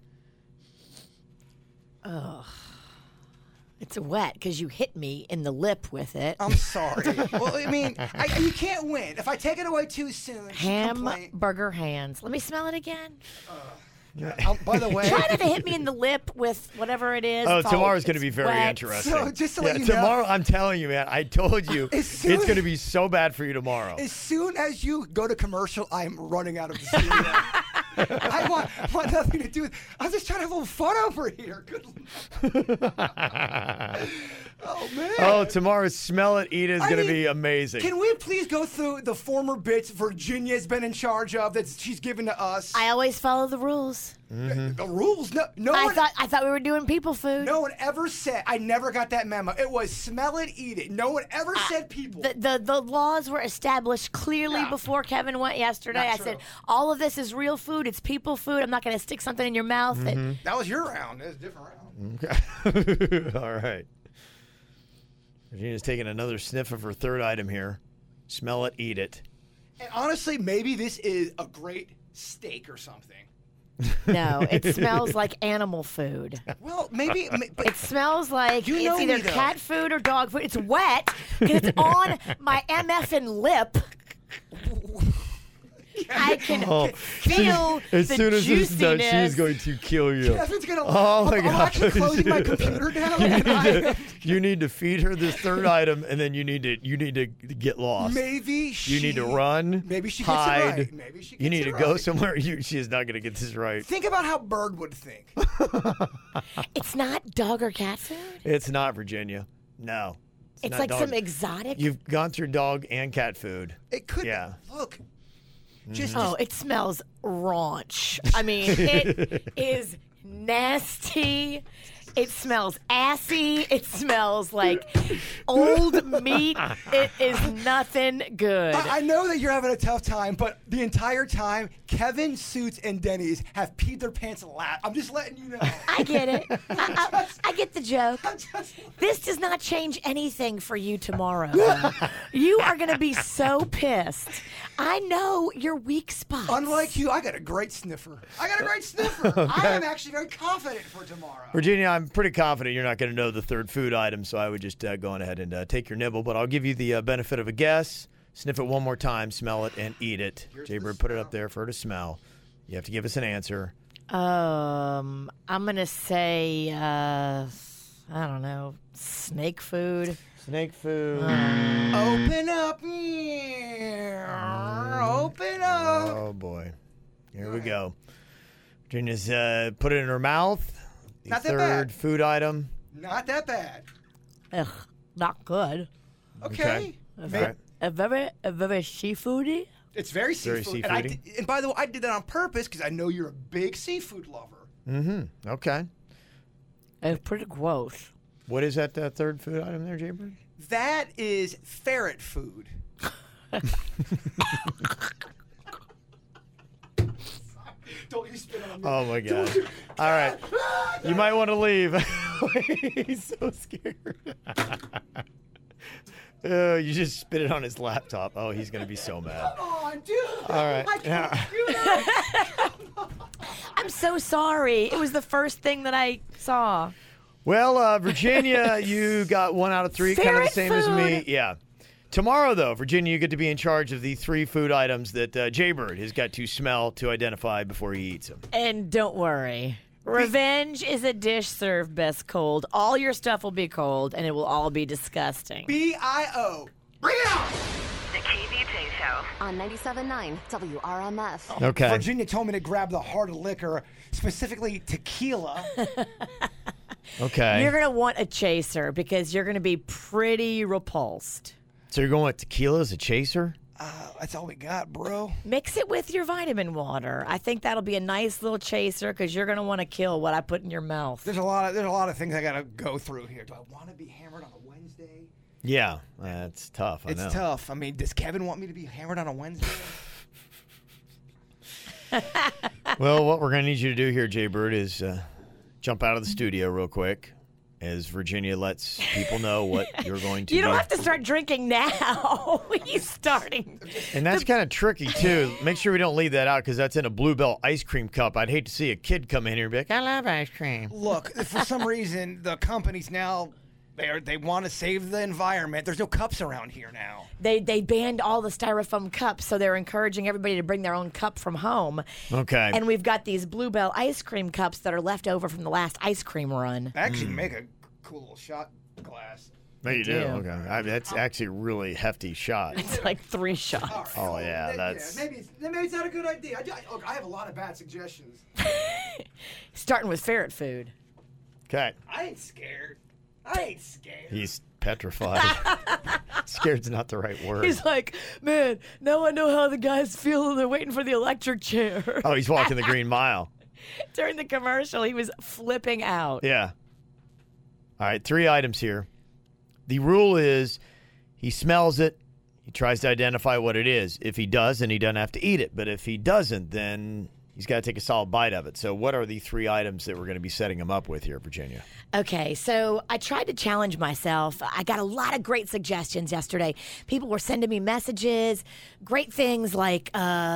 Ugh. It's wet because you hit me in the lip with it. I'm sorry. Well, I mean, you can't win. If I take it away too soon, hamburger hands. Let me smell it again. By the way, try not to hit me in the lip with whatever it is. Oh, tomorrow's going to be very interesting. So just to let you know, tomorrow, I'm telling you, man, I told you, it's going to be so bad for you tomorrow. As soon as you go to commercial, I'm running out of the studio. I want nothing to do with. I'm just trying to have a little fun over here. Good. Oh man. Oh, tomorrow's smell it, eat it is going to be amazing. Can we please go through the former bits Virginia's been in charge of that she's given to us? I always follow the rules. Mm-hmm. The rules? No. I thought we were doing people food. No one ever said. I never got that memo. It was smell it, eat it. No one ever said people. The laws were established clearly before Kevin went yesterday. I said all of this is real food. It's people food. I'm not going to stick something in your mouth. Mm-hmm. That was your round. It was a different round. Okay. All right. Virginia's taking another sniff of her third item here. Smell it, eat it. And honestly, maybe this is a great steak or something. No, it smells like animal food. Well, maybe. It smells like it's either cat food or dog food. It's wet because it's on my MFing lip. I can feel as the soon as this is done, juiciness. she's going to kill you. Kevin's gonna. Oh my God! I'm actually closing my computer down. You need to feed her this third item, and then you need to get lost. Maybe you need to run. Maybe she hide. gets it right. Maybe she gets you need it to go right. somewhere. She is not going to get this right. Think about how Bird would think. It's not dog or cat food? It's not, Virginia. No. It's like some exotic. You've gone through dog and cat food. It could. Yeah. Look. It smells raunch. I mean, it is nasty. It smells assy. It smells like old meat. It is nothing good. I know that you're having a tough time, but the entire time, Kevin, Suits, and Denny's have peed their pants a lot. I'm just letting you know. I get it. I get the joke. This does not change anything for you tomorrow. You are going to be so pissed. I know your weak spots. Unlike you, I got a great sniffer. I am actually very confident for tomorrow. Virginia, I'm pretty confident you're not going to know the third food item, so I would just go on ahead and take your nibble. But I'll give you the benefit of a guess. Sniff it one more time, smell it, and eat it. Jaybird, put it up there for her to smell. You have to give us an answer. I'm gonna say I don't know, snake food. Snake food. Open up. Open up. Oh boy, here we go. Virginia's put it in her mouth. The Not that third bad. food item. Not that bad. Ugh, not good. Okay. All right. A very seafoody. It's very Very seafood. seafoody. And by the way, I did that on purpose because I know you're a big seafood lover. Mm-hmm. Okay. It's pretty gross. What is that third food item there, Jaybird? That is ferret food. Don't you spit on me. Oh my god! All right, you might want to leave. He's so scared. You just spit it on his laptop. Oh, he's gonna be so mad. Come on, dude. All right. I'm so sorry. It was the first thing that I saw. Well, Virginia, you got 1 out of 3, kind of the Ferret same as me. food. Yeah. Tomorrow, though, Virginia, you get to be in charge of the 3 food items that Jaybird has got to smell to identify before he eats them. And don't worry. Revenge is a dish served best cold. All your stuff will be cold, and it will all be disgusting. B-I-O. Bring it on. The KVJ Show on 97.9 WRMF. Okay. Virginia told me to grab the heart of liquor, specifically tequila. Okay. You're going to want a chaser because you're going to be pretty repulsed. So you're going with tequila as a chaser? That's all we got, bro. Mix it with your vitamin water. I think that'll be a nice little chaser because you're going to want to kill what I put in your mouth. There's a lot of things I gotta go through here. Do I want to be hammered on a Wednesday? Yeah, that's tough. I know. It's tough. I mean, does Kevin want me to be hammered on a Wednesday? Well, what we're going to need you to do here, Jaybird, is jump out of the studio real quick as Virginia lets people know what you're going to You don't do. have to start drinking now. He's starting. And that's kind of tricky, too. Make sure we don't leave that out because that's in a Bluebell ice cream cup. I'd hate to see a kid come in here and be like, I love ice cream. Look, for some reason, the companies now, they want to save the environment. There's no cups around here now. They banned all the styrofoam cups, so they're encouraging everybody to bring their own cup from home. Okay. And we've got these Bluebell ice cream cups that are left over from the last ice cream run. They actually make a cool little shot glass. No, you do? do. Okay. That's actually a really hefty shot. It's like 3 shots. All right, Oh, yeah, that's- maybe it's not a good idea. Look, I have a lot of bad suggestions. Starting with ferret food. Okay. I ain't scared. He's petrified. Scared's not the right word. He's like, man, now I know how the guys feel when they're waiting for the electric chair. Oh, he's walking the Green Mile. During the commercial, he was flipping out. Yeah. All right, 3 items here. The rule is he smells it. He tries to identify what it is. If he does, then he doesn't have to eat it. But if he doesn't, then he's got to take a solid bite of it. So what are the 3 items that we're going to be setting him up with here, Virginia? Okay, so I tried to challenge myself. I got a lot of great suggestions yesterday. People were sending me messages, great things like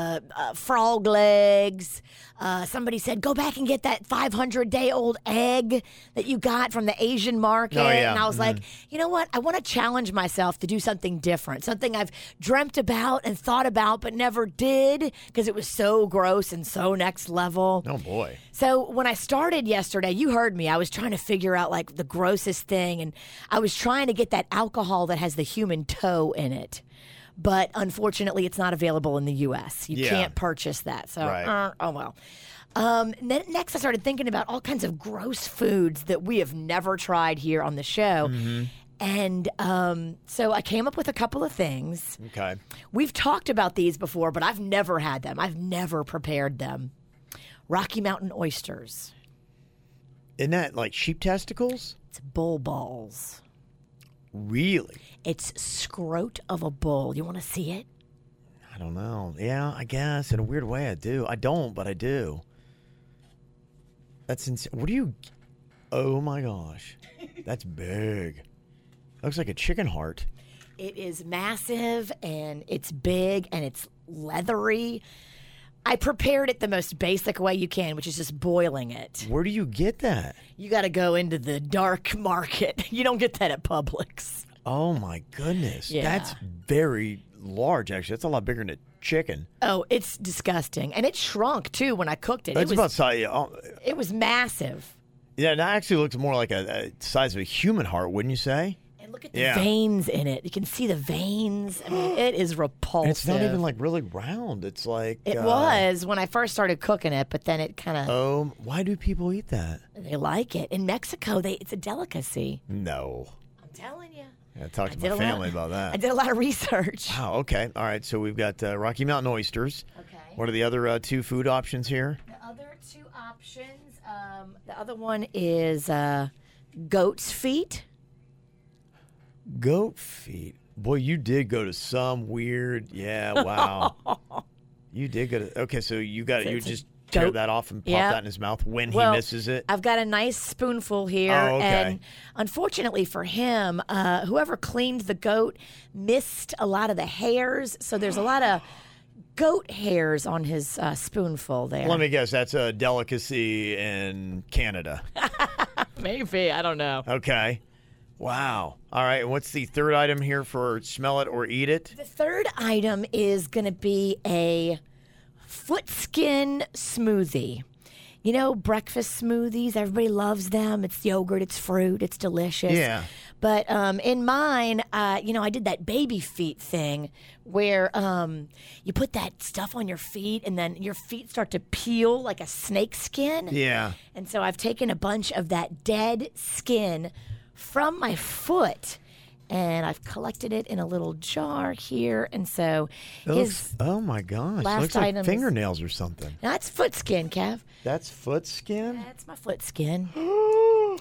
frog legs. Somebody said, go back and get that 500-day-old egg that you got from the Asian market. Oh, yeah. And I was like, you know what? I want to challenge myself to do something different, something I've dreamt about and thought about but never did because it was so gross and so next level. Oh, boy. So when I started yesterday, you heard me. I was trying to figure out like the grossest thing, and I was trying to get that alcohol that has the human toe in it. But unfortunately, it's not available in the U.S. You Yeah. can't purchase that. So, Right. oh well. Next, I started thinking about all kinds of gross foods that we have never tried here on the show. Mm-hmm. And so I came up with a couple of things. Okay. We've talked about these before, but I've never had them. I've never prepared them. Rocky Mountain oysters. Isn't that like sheep testicles? It's bull balls. Really? It's scrot of a bull. You want to see it? I don't know. Yeah, I guess. In a weird way, I do. I don't, but I do. That's insane. What do you... Oh, my gosh. That's big. Looks like a chicken heart. It is massive, and it's big, and it's leathery. I prepared it the most basic way you can, which is just boiling it. Where do you get that? You got to go into the dark market. You don't get that at Publix. Oh, my goodness. Yeah. That's very large, actually. That's a lot bigger than a chicken. Oh, it's disgusting. And it shrunk, too, when I cooked it. It's about size. It was massive. Yeah, that actually looks more like a size of a human heart, wouldn't you say? And look at the veins in it. You can see the veins. I mean, it is repulsive. And it's not even like really round. It's like it was when I first started cooking it, but then it kind of. Oh, why do people eat that? They like it in Mexico. It's a delicacy. No, I'm telling you. I talked to my family about that. I did a lot of research. Wow. Okay. All right. So we've got Rocky Mountain oysters. Okay. What are the other 2 food options here? The other 2 options. The other one is goat's feet. Goat feet. Boy, you did go to some weird. Yeah. Wow. You did go to. Okay. So you got you just tear that off and pop that in his mouth when he misses it. I've got a nice spoonful here, and unfortunately for him, whoever cleaned the goat missed a lot of the hairs, so there's a lot of goat hairs on his spoonful there. Let me guess, that's a delicacy in Canada. Maybe, I don't know. Okay. Wow. All right, what's the third item here for smell it or eat it? The third item is going to be a Footskin smoothie. You know, breakfast smoothies, everybody loves them. It's yogurt, it's fruit, it's delicious. Yeah. But in mine, I did that baby feet thing where you put that stuff on your feet and then your feet start to peel like a snake skin. Yeah. And so I've taken a bunch of that dead skin from my foot and I've collected it in a little jar here. And so oh my gosh, last looks like item fingernails or something. That's foot skin, Kev. That's foot skin? That's my foot skin. Oh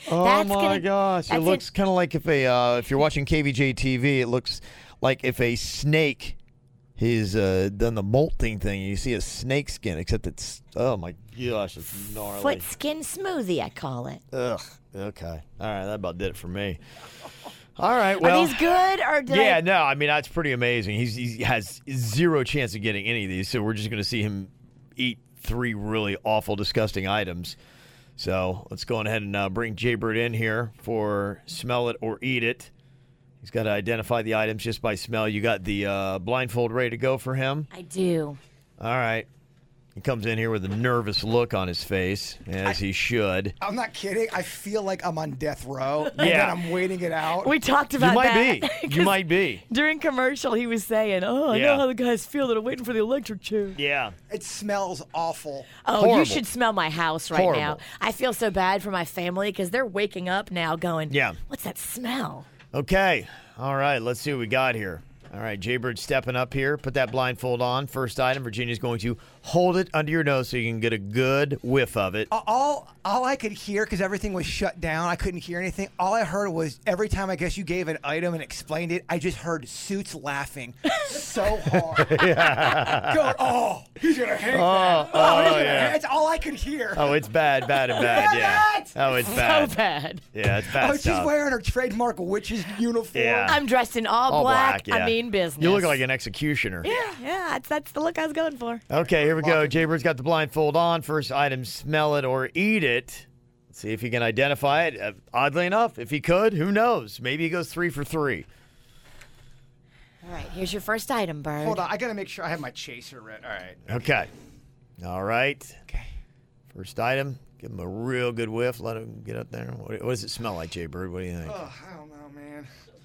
my gosh! It looks kind of like if you're watching KVJ TV, it looks like if a snake has done the molting thing. You see a snake skin, except it's oh my gosh, it's gnarly. Foot skin smoothie, I call it. Ugh. Okay. All right, that about did it for me. All right. Well, are these good or no. I mean, that's pretty amazing. He has zero chance of getting any of these, so we're just going to see him eat 3 really awful, disgusting items. So let's go ahead and bring Jaybird in here for smell it or eat it. He's got to identify the items just by smell. You got the blindfold ready to go for him? I do. All right. He comes in here with a nervous look on his face, as he should. I'm not kidding. I feel like I'm on death row, and then I'm waiting it out. We talked about that. You might be. During commercial, he was saying, I know how the guys feel that are waiting for the electric chair. Yeah. It smells awful. Oh, Horrible. You should smell my house right now. I feel so bad for my family because they're waking up now going, what's that smell? Okay. All right. Let's see what we got here. All right, Jaybird stepping up here. Put that blindfold on. First item, Virginia's going to hold it under your nose so you can get a good whiff of it. All I could hear, because everything was shut down, I couldn't hear anything. All I heard was every time I guess you gave an item and explained it, I just heard Suits laughing so hard. Going, he's going to hate that. That's all I could hear. Oh, it's bad, and bad, yeah. Oh, it's bad. So bad. Yeah, it's bad she's wearing her trademark witch's uniform. Yeah. I'm dressed in all black. I mean business. You look like an executioner. Yeah, that's the look I was going for. Okay, here we go. Jaybird's got the blindfold on. First item, smell it or eat it. Let's see if he can identify it. Oddly enough, if he could, who knows? Maybe he goes 3 for 3. All right, here's your first item, Bird. Hold on, I got to make sure I have my chaser ready. All right. Okay. All right. Okay. First item. Give him a real good whiff. Let him get up there. What does it smell like, Jaybird? What do you think? Oh, I don't know, man.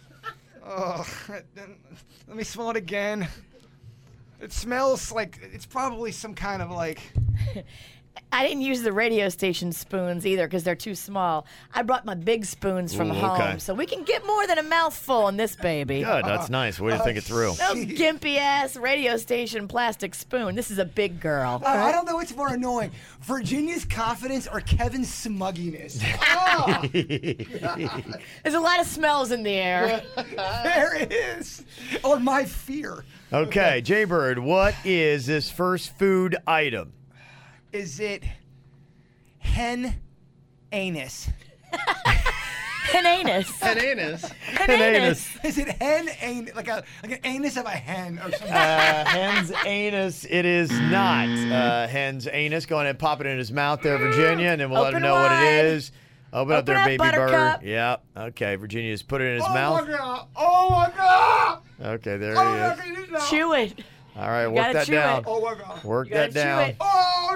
Let me smell it again. It smells like it's probably some kind of like. I didn't use the radio station spoons either because they're too small. I brought my big spoons from home, so we can get more than a mouthful in this baby. Good, that's nice. Way to think it through. No gimpy-ass radio station plastic spoon. This is a big girl. I don't know what's more annoying, Virginia's confidence or Kevin's smugginess. There's a lot of smells in the air. There it is. Or my fear. Okay, Jaybird, what is this first food item? Is it hen anus? Hen anus. Hen anus. Hen anus. Is it hen anus? Like an anus of a hen or something? Hen's anus. It is not hen's anus. Go ahead and pop it in his mouth there, Virginia, and then we'll let him know what it is. Open up there, baby Buttercup. bird. Yep. Okay, Virginia's put it in his mouth. My God. Oh, my God. Okay, there I he can is. eat it now. Chew it. All right, work gotta that chew down. it. Oh my God. Work You gotta that chew down. it.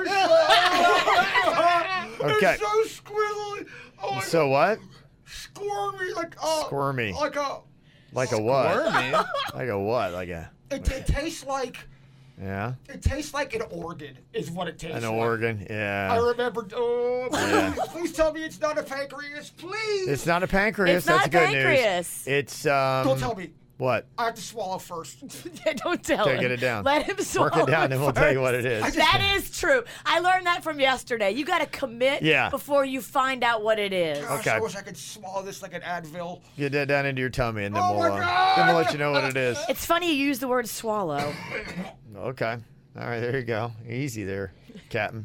Oh, Okay. It's so squiggly. Oh my So what? squirmy, like Squirmy. like a. Like a what? Squirmy. Like a what? Like a It tastes like. yeah. It tastes like an organ, is what it tastes An like. organ. I Yeah. remember. Oh, please, Yeah. please tell me it's not a pancreas, please. It's not a pancreas. It's That's not good pancreas. news. It's Don't tell me. What? I have to swallow first. Don't tell Okay, him. get it down. Let him swallow Work it down, then we'll tell you what it is. That is true. I learned that from yesterday. You got to commit Yeah. before you find out what it is. Gosh, Okay. I wish I could swallow this like an Advil. Get that down into your tummy, and then Oh we'll my God! then we'll let you know what it is. It's funny you use the word swallow. Okay. All right, there you go. Easy there, Captain.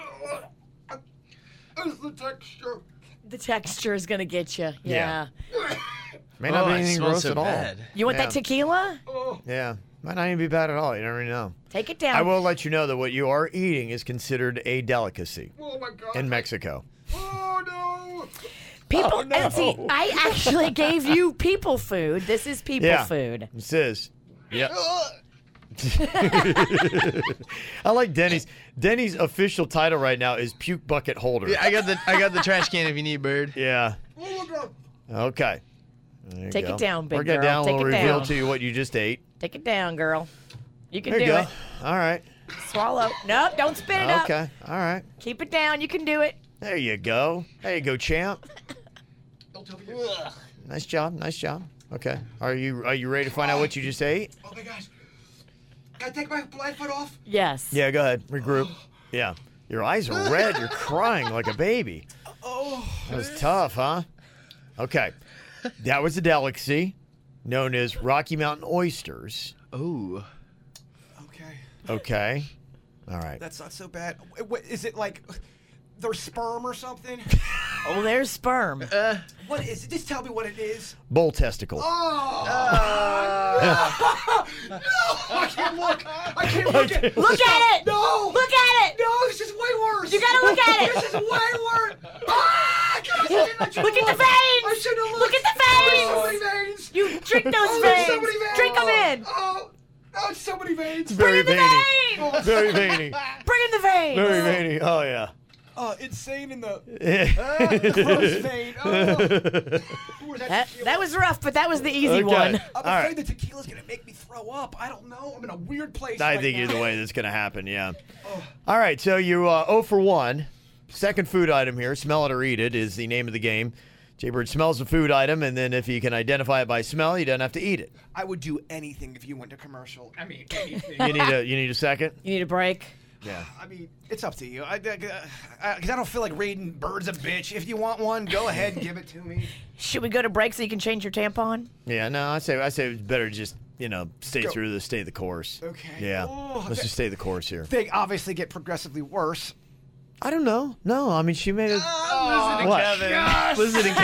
It's the texture. The texture is going to get you. Yeah. May not Oh, be it anything smells gross so at all. bad. You want Yeah. that tequila? Oh, Yeah. Might not even be bad at all. You never really know. Take it down. I will let you know that what you are eating is considered a delicacy oh my God. in Mexico. Oh no. People, Oh, no. and see, I actually gave you people food. This is people Yeah. food. This is. Yep. I like Denny's. Denny's official title right now is puke bucket holder. Yeah, I got the trash can if you need, Bird. Yeah. Oh my God. Okay. There you Take go. it down, big Work that girl. down. Take We'll it reveal down. to you what you just ate. Take it down, girl. You can There you do go. it. All right. Swallow. Nope, don't spit it up. Okay. All right. Keep it down. You can do it. There you go. There you go, champ. Don't tell me. Nice job. Nice job. Okay. Are you ready to find out what you just ate? Oh my gosh. Can I take my blind foot off? Yes. Yeah, go ahead. Regroup. Yeah. Your eyes are red. You're crying like a baby. Oh. That was tough, huh? Okay. That was a delicacy known as Rocky Mountain oysters. Ooh. Okay. Okay. All right. That's not so bad. What, is it like their sperm or something? Oh, there's sperm. What is it? Just tell me what it is. Bull testicle. Oh. No, I can't look. I can't look at Look at it. No. Look at it. No, this is way worse. You gotta look at it. This is way worse. Ah, gosh, I should've Look at the looked. veins. I shouldn't have looked. Look at the Oh, so veins. many veins. You drink those Oh, there's so veins. many veins. Drink them in. Oh, it's so many veins. Very in the veiny. veins. Very veiny. Bring in the veins. Very veiny. Oh, yeah. Insane in the Yeah. gross vein. Oh. That was rough, but that was the easy Okay. one. I'm All afraid right. the tequila's gonna make me throw up. I don't know. I'm in a weird place. I right think now. either way that's going to happen, yeah. All right, so you 0 for 1. Second food item here, smell it or eat it, is the name of the game. Jaybird smells the food item, and then if you can identify it by smell, you don't have to eat it. I would do anything if you went to commercial. I mean, anything. You need a second? You need a break. Yeah. I mean, it's up to you. Because I don't feel like raiding Bird's a bitch. If you want one, go ahead and give it to me. Should we go to break so you can change your tampon? Yeah, no, I say it's better to just, stay Go. through stay the course. Okay. Yeah. Oh, Let's just stay the course here. They obviously get progressively worse. I don't know. No, I mean, she made it. Listen to What? Kevin. Listen to Kevin.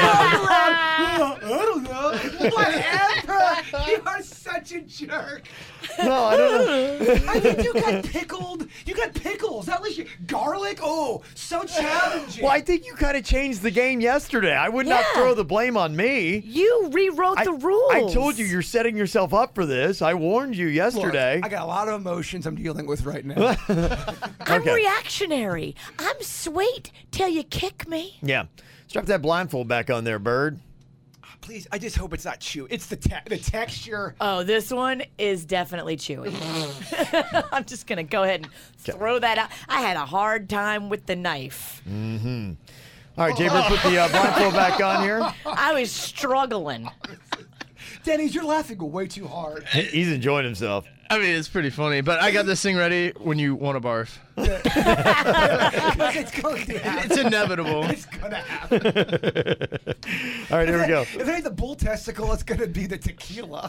I don't know. Whatever. You are such a jerk. No, I don't know. I think you got pickled. You got pickles. That was your garlic. Oh, so challenging. Well, I think you kind of changed the game yesterday. I would not Yeah. throw the blame on me. You rewrote the rules. I told you you're setting yourself up for this. I warned you Look, yesterday. I got a lot of emotions I'm dealing with right now. I'm Okay. reactionary. I'm sweet till you kick me. Yeah. Strap that blindfold back on there, Bird. Please, I just hope it's not chew. It's the texture. Oh, this one is definitely chewy. I'm just going to go ahead and throw that out. I had a hard time with the knife. All right, Jaybird, put the blindfold back on here. I was struggling. Denny's, you're laughing way too hard. He's enjoying himself. I mean, it's pretty funny, but I got this thing ready when you want to barf. It's going to happen. It's inevitable. It's going to happen. All right, here we go. If it ain't the bull testicle, it's going to be the tequila.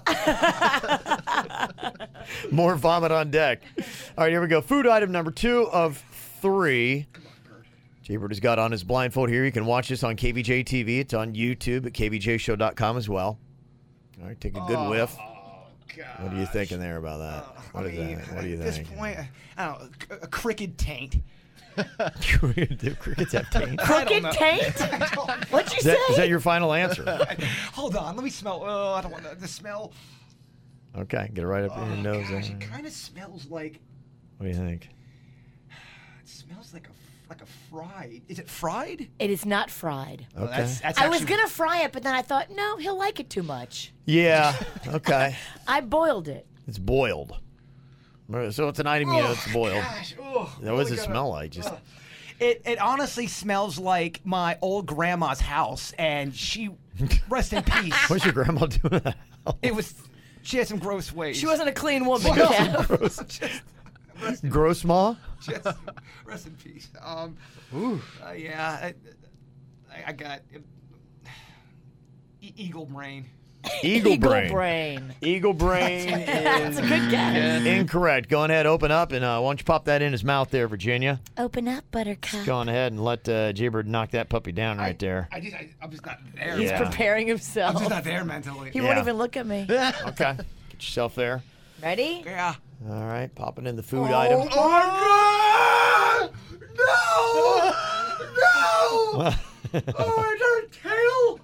More vomit on deck. All right, here we go. Food item number 2 of 3. Jaybird has got on his blindfold here. You can watch this on KVJ TV. It's on YouTube at kvjshow.com as well. All right, take a good whiff. God. What are you thinking there about that? What do you At this think? point, I don't know, a crooked taint. Do crickets have taint? Crooked know. taint? What'd you Is say? that your final answer? Hold on, let me smell. Oh, I don't want the smell. Okay, get it right up in your nose. Gosh, it kind of smells like. What do you think? It smells like a fried. Is it fried? It is not fried. Okay. That's I was actually- gonna fry it, but then I thought, no, he'll like it too much. Yeah. Okay. I boiled it. It's boiled. So it's an item you know it's boiled. Gosh, oh, What does it really smell like? Just It honestly smells like my old grandma's house, and she, rest in peace. what's your grandma doing? That? She had some gross ways. She wasn't a clean woman. Well, Kev. Gross ma? Just, rest in peace. Yeah, I got eagle brain. Eagle brain. brain. Eagle brain That's is a good guess. incorrect. Go ahead, open up, and why don't you pop that in his mouth there, Virginia? Open up, Buttercup. Go on ahead and let Jaybird knock that puppy down right there. I'm just not there. He's Yeah. preparing I'm himself. just not there mentally. He won't Yeah. even look at me. Okay. Get yourself there. Ready? Yeah. All right, popping in the food item. Oh, no! No! Oh, is there a tail?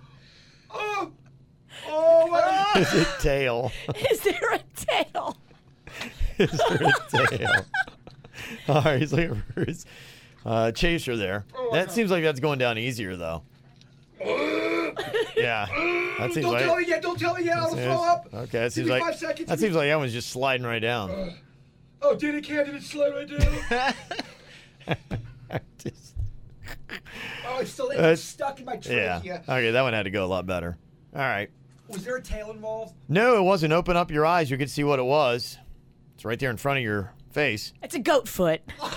Oh my God! Is it tail? Is there a tail? Is there a tail? All right, he's looking for his chaser there. That seems like that's going down easier, though. Yeah. That seems Don't like. tell me yet. Don't tell me yet. I'll throw up. Okay, that Give seems me like 5 seconds. that seems like that one's just sliding right down. Oh, did it, Cam? Did it slide right down? Just- Oh, it's still That's- stuck in my yeah. trachea. Okay, that one had to go a lot better. All right. Was there a tail involved? No, it wasn't. Open up your eyes. You could see what it was. It's right there in front of your face. It's a goat foot.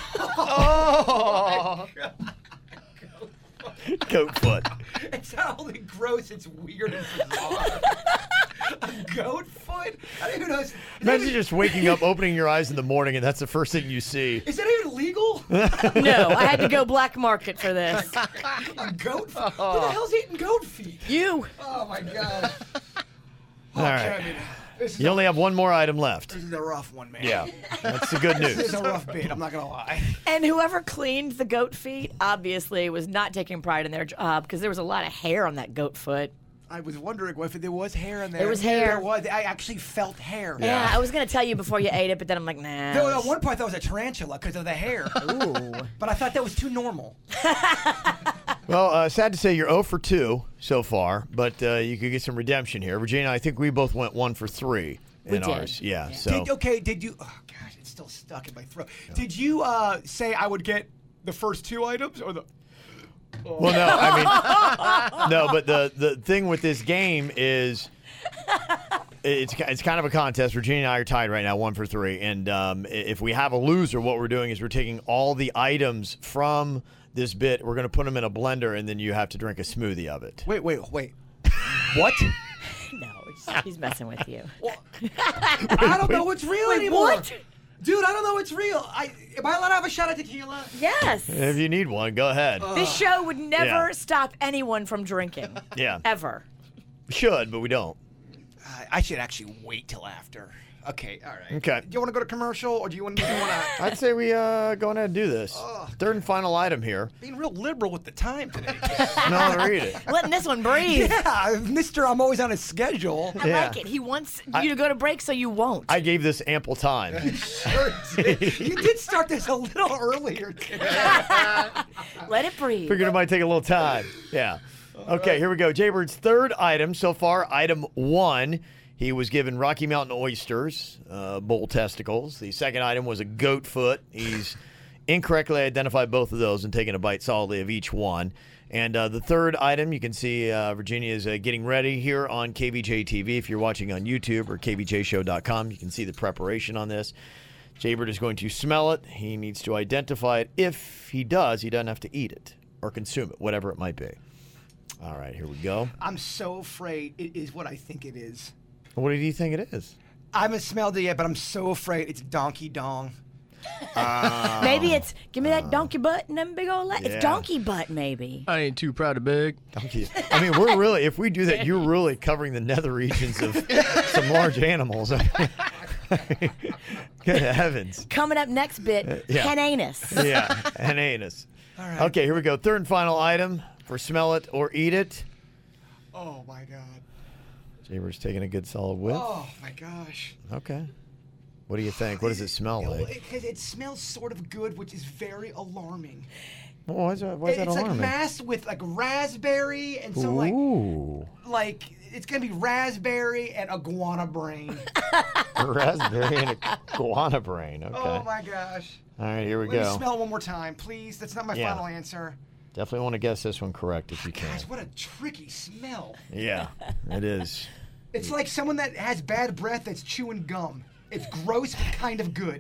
Oh! Goat foot. It's not only gross, it's weird and bizarre. A goat foot? I don't even know. Imagine just waking up, opening your eyes in the morning, and that's the first thing you see. Is that even legal? No, I had to go black market for this. A goat foot? Who the hell's eating goat feet? You. Oh my God. All right. Kevin, this is You only have one more item left. This is a rough one, man. Yeah, that's the good This is news. a rough bit, I'm not going to lie. And whoever cleaned the goat feet obviously was not taking pride in their job because there was a lot of hair on that goat foot. I was wondering if there was hair in there. There was hair. There was. I actually felt hair. Yeah, I was going to tell you before you ate it, but then I'm like, nah. Though at one point I thought it was a tarantula because of the hair. Ooh. But I thought that was too normal. Well, sad to say you're 0 for 2 so far, but you could get some redemption here. Virginia, I think we both went 1 for 3 in We did. ours. Yeah. So Did you? Oh gosh, it's still stuck in my throat. Did you say I would get the first 2 items or the? well, no, I mean, no, but the thing with this game is it's kind of a contest. Virginia and I are tied right now, 1 for 3, and if we have a loser, what we're doing is we're taking all the items from this bit, we're going to put them in a blender, and then you have to drink a smoothie of it. Wait. What? No, he's messing with you. I don't know what's real anymore. What? Dude, I don't know what's real. Am I allowed to have a shot of tequila? Yes. If you need one, go ahead. This show would never Yeah. stop anyone from drinking. Yeah. Ever. We should, but we don't. I should actually wait till after. Okay, all right. Okay. Do you want to go to commercial, or do you want to? I'd say we go ahead and do this. Third and final item here. Being real liberal with the time today. No, read it. Letting this one breathe. Yeah, Mister, I'm always on a schedule. I Yeah. like it. He wants you to go to break so you won't. I gave this ample time. Sure did. You did start this a little earlier today. Let it breathe. Figured it might take a little time. Yeah. Okay, here we go. Jaybird's third item so far, item 1. He was given Rocky Mountain oysters, bull testicles. The second item was a goat foot. He's incorrectly identified both of those and taken a bite solidly of each one. And the third item, you can see Virginia is getting ready here on KVJ TV. If you're watching on YouTube or kvjshow.com, you can see the preparation on this. Jaybird is going to smell it. He needs to identify it. If he does, he doesn't have to eat it or consume it, whatever it might be. All right, here we go. I'm so afraid it is what I think it is. What do you think it is? I haven't smelled it yet, but I'm so afraid it's donkey dong. Maybe it's give me that donkey butt and them big old legs. Yeah. It's donkey butt, maybe. I ain't too proud to beg. Donkey. I mean, we're really, if we do that, you're really covering the nether regions of some large animals. Good heavens. Coming up next bit, yeah. hen anus. Yeah, and anus. All right. Okay, here we go. Third and final item for smell it or eat it. Oh my God. Jaybird's taking a good solid whiff. Oh, my gosh. Okay. What do you think? What does it smell like? It smells sort of good, which is very alarming. Why is that alarming? It's like masked with like raspberry and some like it's gonna be raspberry and iguana brain. Raspberry and iguana brain. Okay. Oh my gosh. All right, here we Let go. me smell it one more time, please. That's not my final answer. Definitely want to guess this one correct if you can. Gosh, what a tricky smell. Yeah, it is. It's like someone that has bad breath that's chewing gum. It's gross, but kind of good.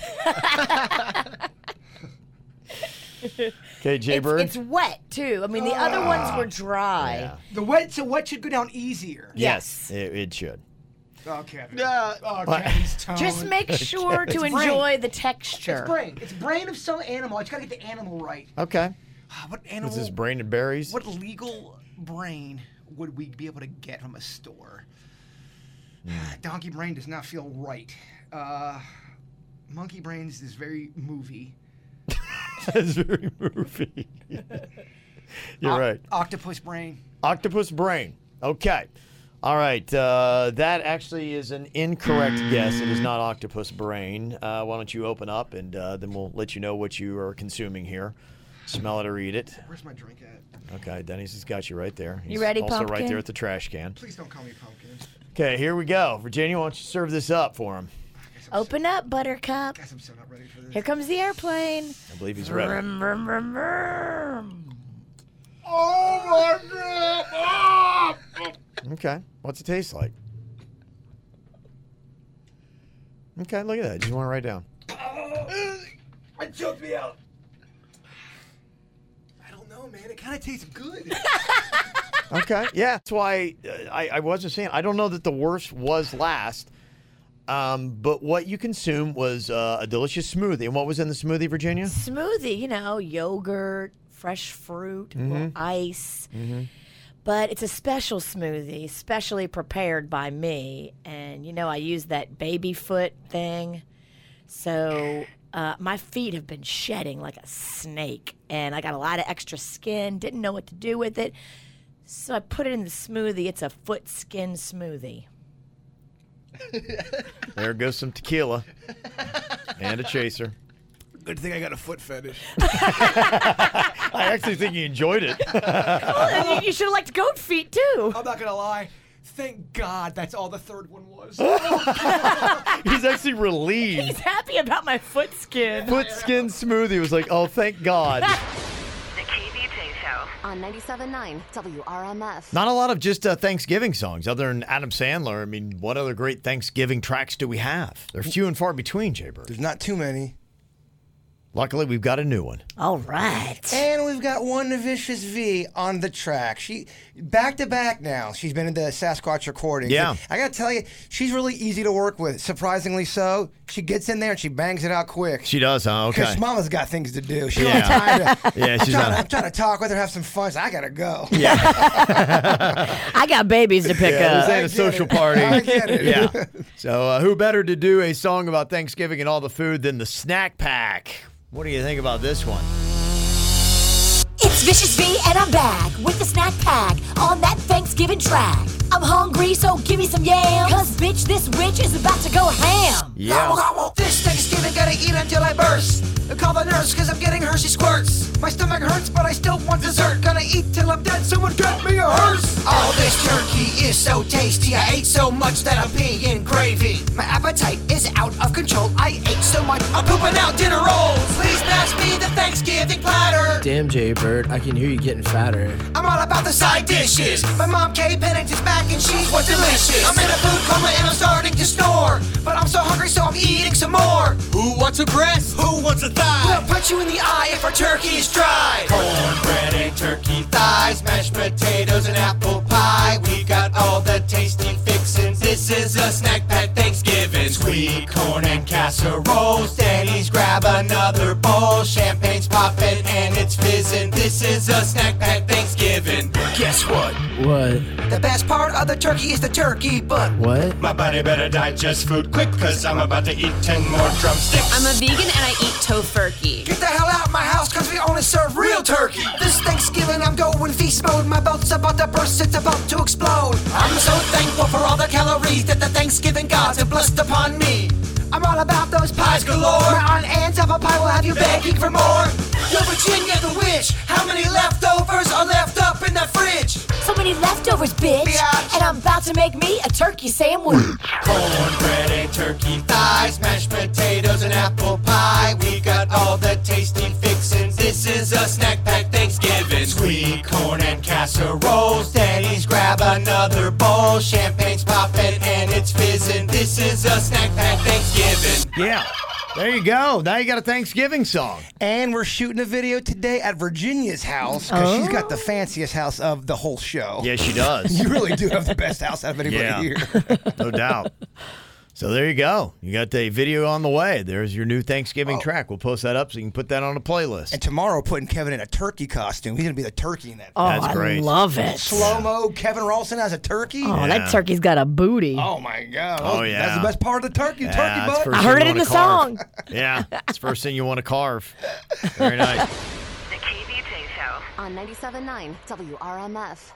Okay, Jaybird. It's wet too. I mean, the other ones were dry. Yeah. The wet should go down easier. Yes, it should. Oh, Kevin. Kevin's tone. Just make sure to enjoy the texture. It's brain of some animal. I just gotta get the animal right. Okay. What animal? Is this brain and berries? What legal brain would we be able to get from a store? Donkey brain does not feel right. Monkey brains is very movie. That's very movie. You're right. Octopus brain. Octopus brain. Okay. All right. That actually is an incorrect guess. It is not octopus brain. Why don't you open up and then we'll let you know what you are consuming here. Smell it or eat it. Where's my drink at? Okay. Denny's has got you right there. He's You ready, also Pumpkin? right there at the trash can. Please don't call me Pumpkin. Okay. Here we go. Virginia, why don't you serve this up for him? Open up, Buttercup. Guess I'm so not ready for this. Here comes the airplane. I believe he's ready. Vroom, vroom, vroom, vroom. Oh my God! Okay. What's it taste like? Okay, look at that. Just want to write down. It choked me out. I don't know, man. It kind of tastes good. Okay. Yeah. That's why I wasn't saying. I don't know that the worst was last. But what you consumed was a delicious smoothie. And what was in the smoothie, Virginia? Smoothie, yogurt, fresh fruit, a little ice. But it's a special smoothie, specially prepared by me. And, I use that baby foot thing. So my feet have been shedding like a snake. And I got a lot of extra skin, didn't know what to do with it. So I put it in the smoothie. It's a foot skin smoothie. There goes some tequila and a chaser. Good thing I got a foot fetish. I actually think you enjoyed it. Well, you should have liked goat feet, too. I'm not going to lie. Thank God that's all the third one was. He's actually relieved. He's happy about my foot skin. Foot skin smoothie was like, oh, thank God. The KVJ Show on 97.9 WRMF. Not a lot of just Thanksgiving songs other than Adam Sandler. I mean, what other great Thanksgiving tracks do we have? They're few and far between, Jaybird. There's not too many. Luckily, we've got a new one. All right. And we've got one Vicious V on the track. She back to back now. She's been in the Sasquatch recordings. Yeah. I got to tell you, she's really easy to work with. Surprisingly so. She gets in there and she bangs it out quick. She does, huh? Okay. Because Mama's got things to do. She Yeah. don't have time to. Yeah, she's I'm trying to talk with her, have some fun. So I gotta go. Yeah. I got babies to pick This up. ain't a social party. I get it. Yeah. So who better to do a song about Thanksgiving and all the food than the Snack Pack? What do you think about this one? It's Vicious V and I'm back with the snack pack on that Thanksgiving track. I'm hungry, so give me some yams. Cause bitch, this witch is about to go ham. Yeah. This Thanksgiving gotta eat until I burst. Call the nurse cause I'm getting Hershey squirts. My stomach hurts but I still want dessert. Gonna eat till I'm dead, someone get me a hearse. Oh, this turkey is so tasty. I ate so much that I'm peeing gravy. My appetite is out of control. I ate so much, I'm pooping out dinner rolls. Please pass me the Thanksgiving platter. Damn, Jaybird, I can hear you getting fatter. I'm all about the side dishes. My mom Kay Pennington's mac and cheese was delicious. I'm in a food coma and I'm starting to snore. But I'm so hungry so I'm eating some more. Who wants a breast? Who wants a thigh? We'll punch you in the eye if our turkey is dry. Cornbread and turkey thighs, mashed potatoes and apple pie. We got all the tasty fixins. This is a snack pack Thanksgiving. Sweet corn and casseroles. Denny's, grab another bowl. Champagne's poppin' and it's fizzing. This is a snack pack Thanksgiving. Guess what? What? The best part of the turkey is the turkey, but What? My body better digest food quick, cause I'm about to eat 10 more drumsticks. I'm a vegan and I eat tofurkey. get the hell out of my house cause we only serve real turkey. This Thanksgiving I'm going go in feast mode. My belt's about to burst, it's about to explode. I'm so thankful for all the calories that the Thanksgiving gods have blessed upon me. I'm all about those pies galore. My Aunt Anne's apple pie will have you begging for more. Yo, Virginia the witch, how many leftovers are left up in the fridge? So many leftovers, bitch. And I'm about to make me a turkey sandwich. Cornbread and turkey thighs, mashed potatoes and apple pie. We got all the tasty fixins. This is a snack pack Thanksgiving. Sweet corn and casseroles. Daddy's grab another bowl. Champagne's popping and it's fizzing. This is a snack pack Thanksgiving. Yeah. There you go. Now you got a Thanksgiving song. And we're shooting a video today at Virginia's house because she's got the fanciest house of the whole show. Yeah, she does. You really do have the best house out of anybody here. No doubt. So there you go. You got the video on the way. There's your new Thanksgiving track. We'll post that up so you can put that on a playlist. And tomorrow, putting Kevin in a turkey costume. He's going to be the turkey in that. Oh, That's great. I love it. Slow-mo Kevin Ralston as a turkey. Oh, that turkey's got a booty. Oh, my God. Oh, yeah. That's the best part of the turkey. Yeah, turkey that's butt. first I thing heard you it in wanna the carve. song. Yeah, it's the first thing you want to carve. Very nice. The KVJ Show on 97.9 WRMF.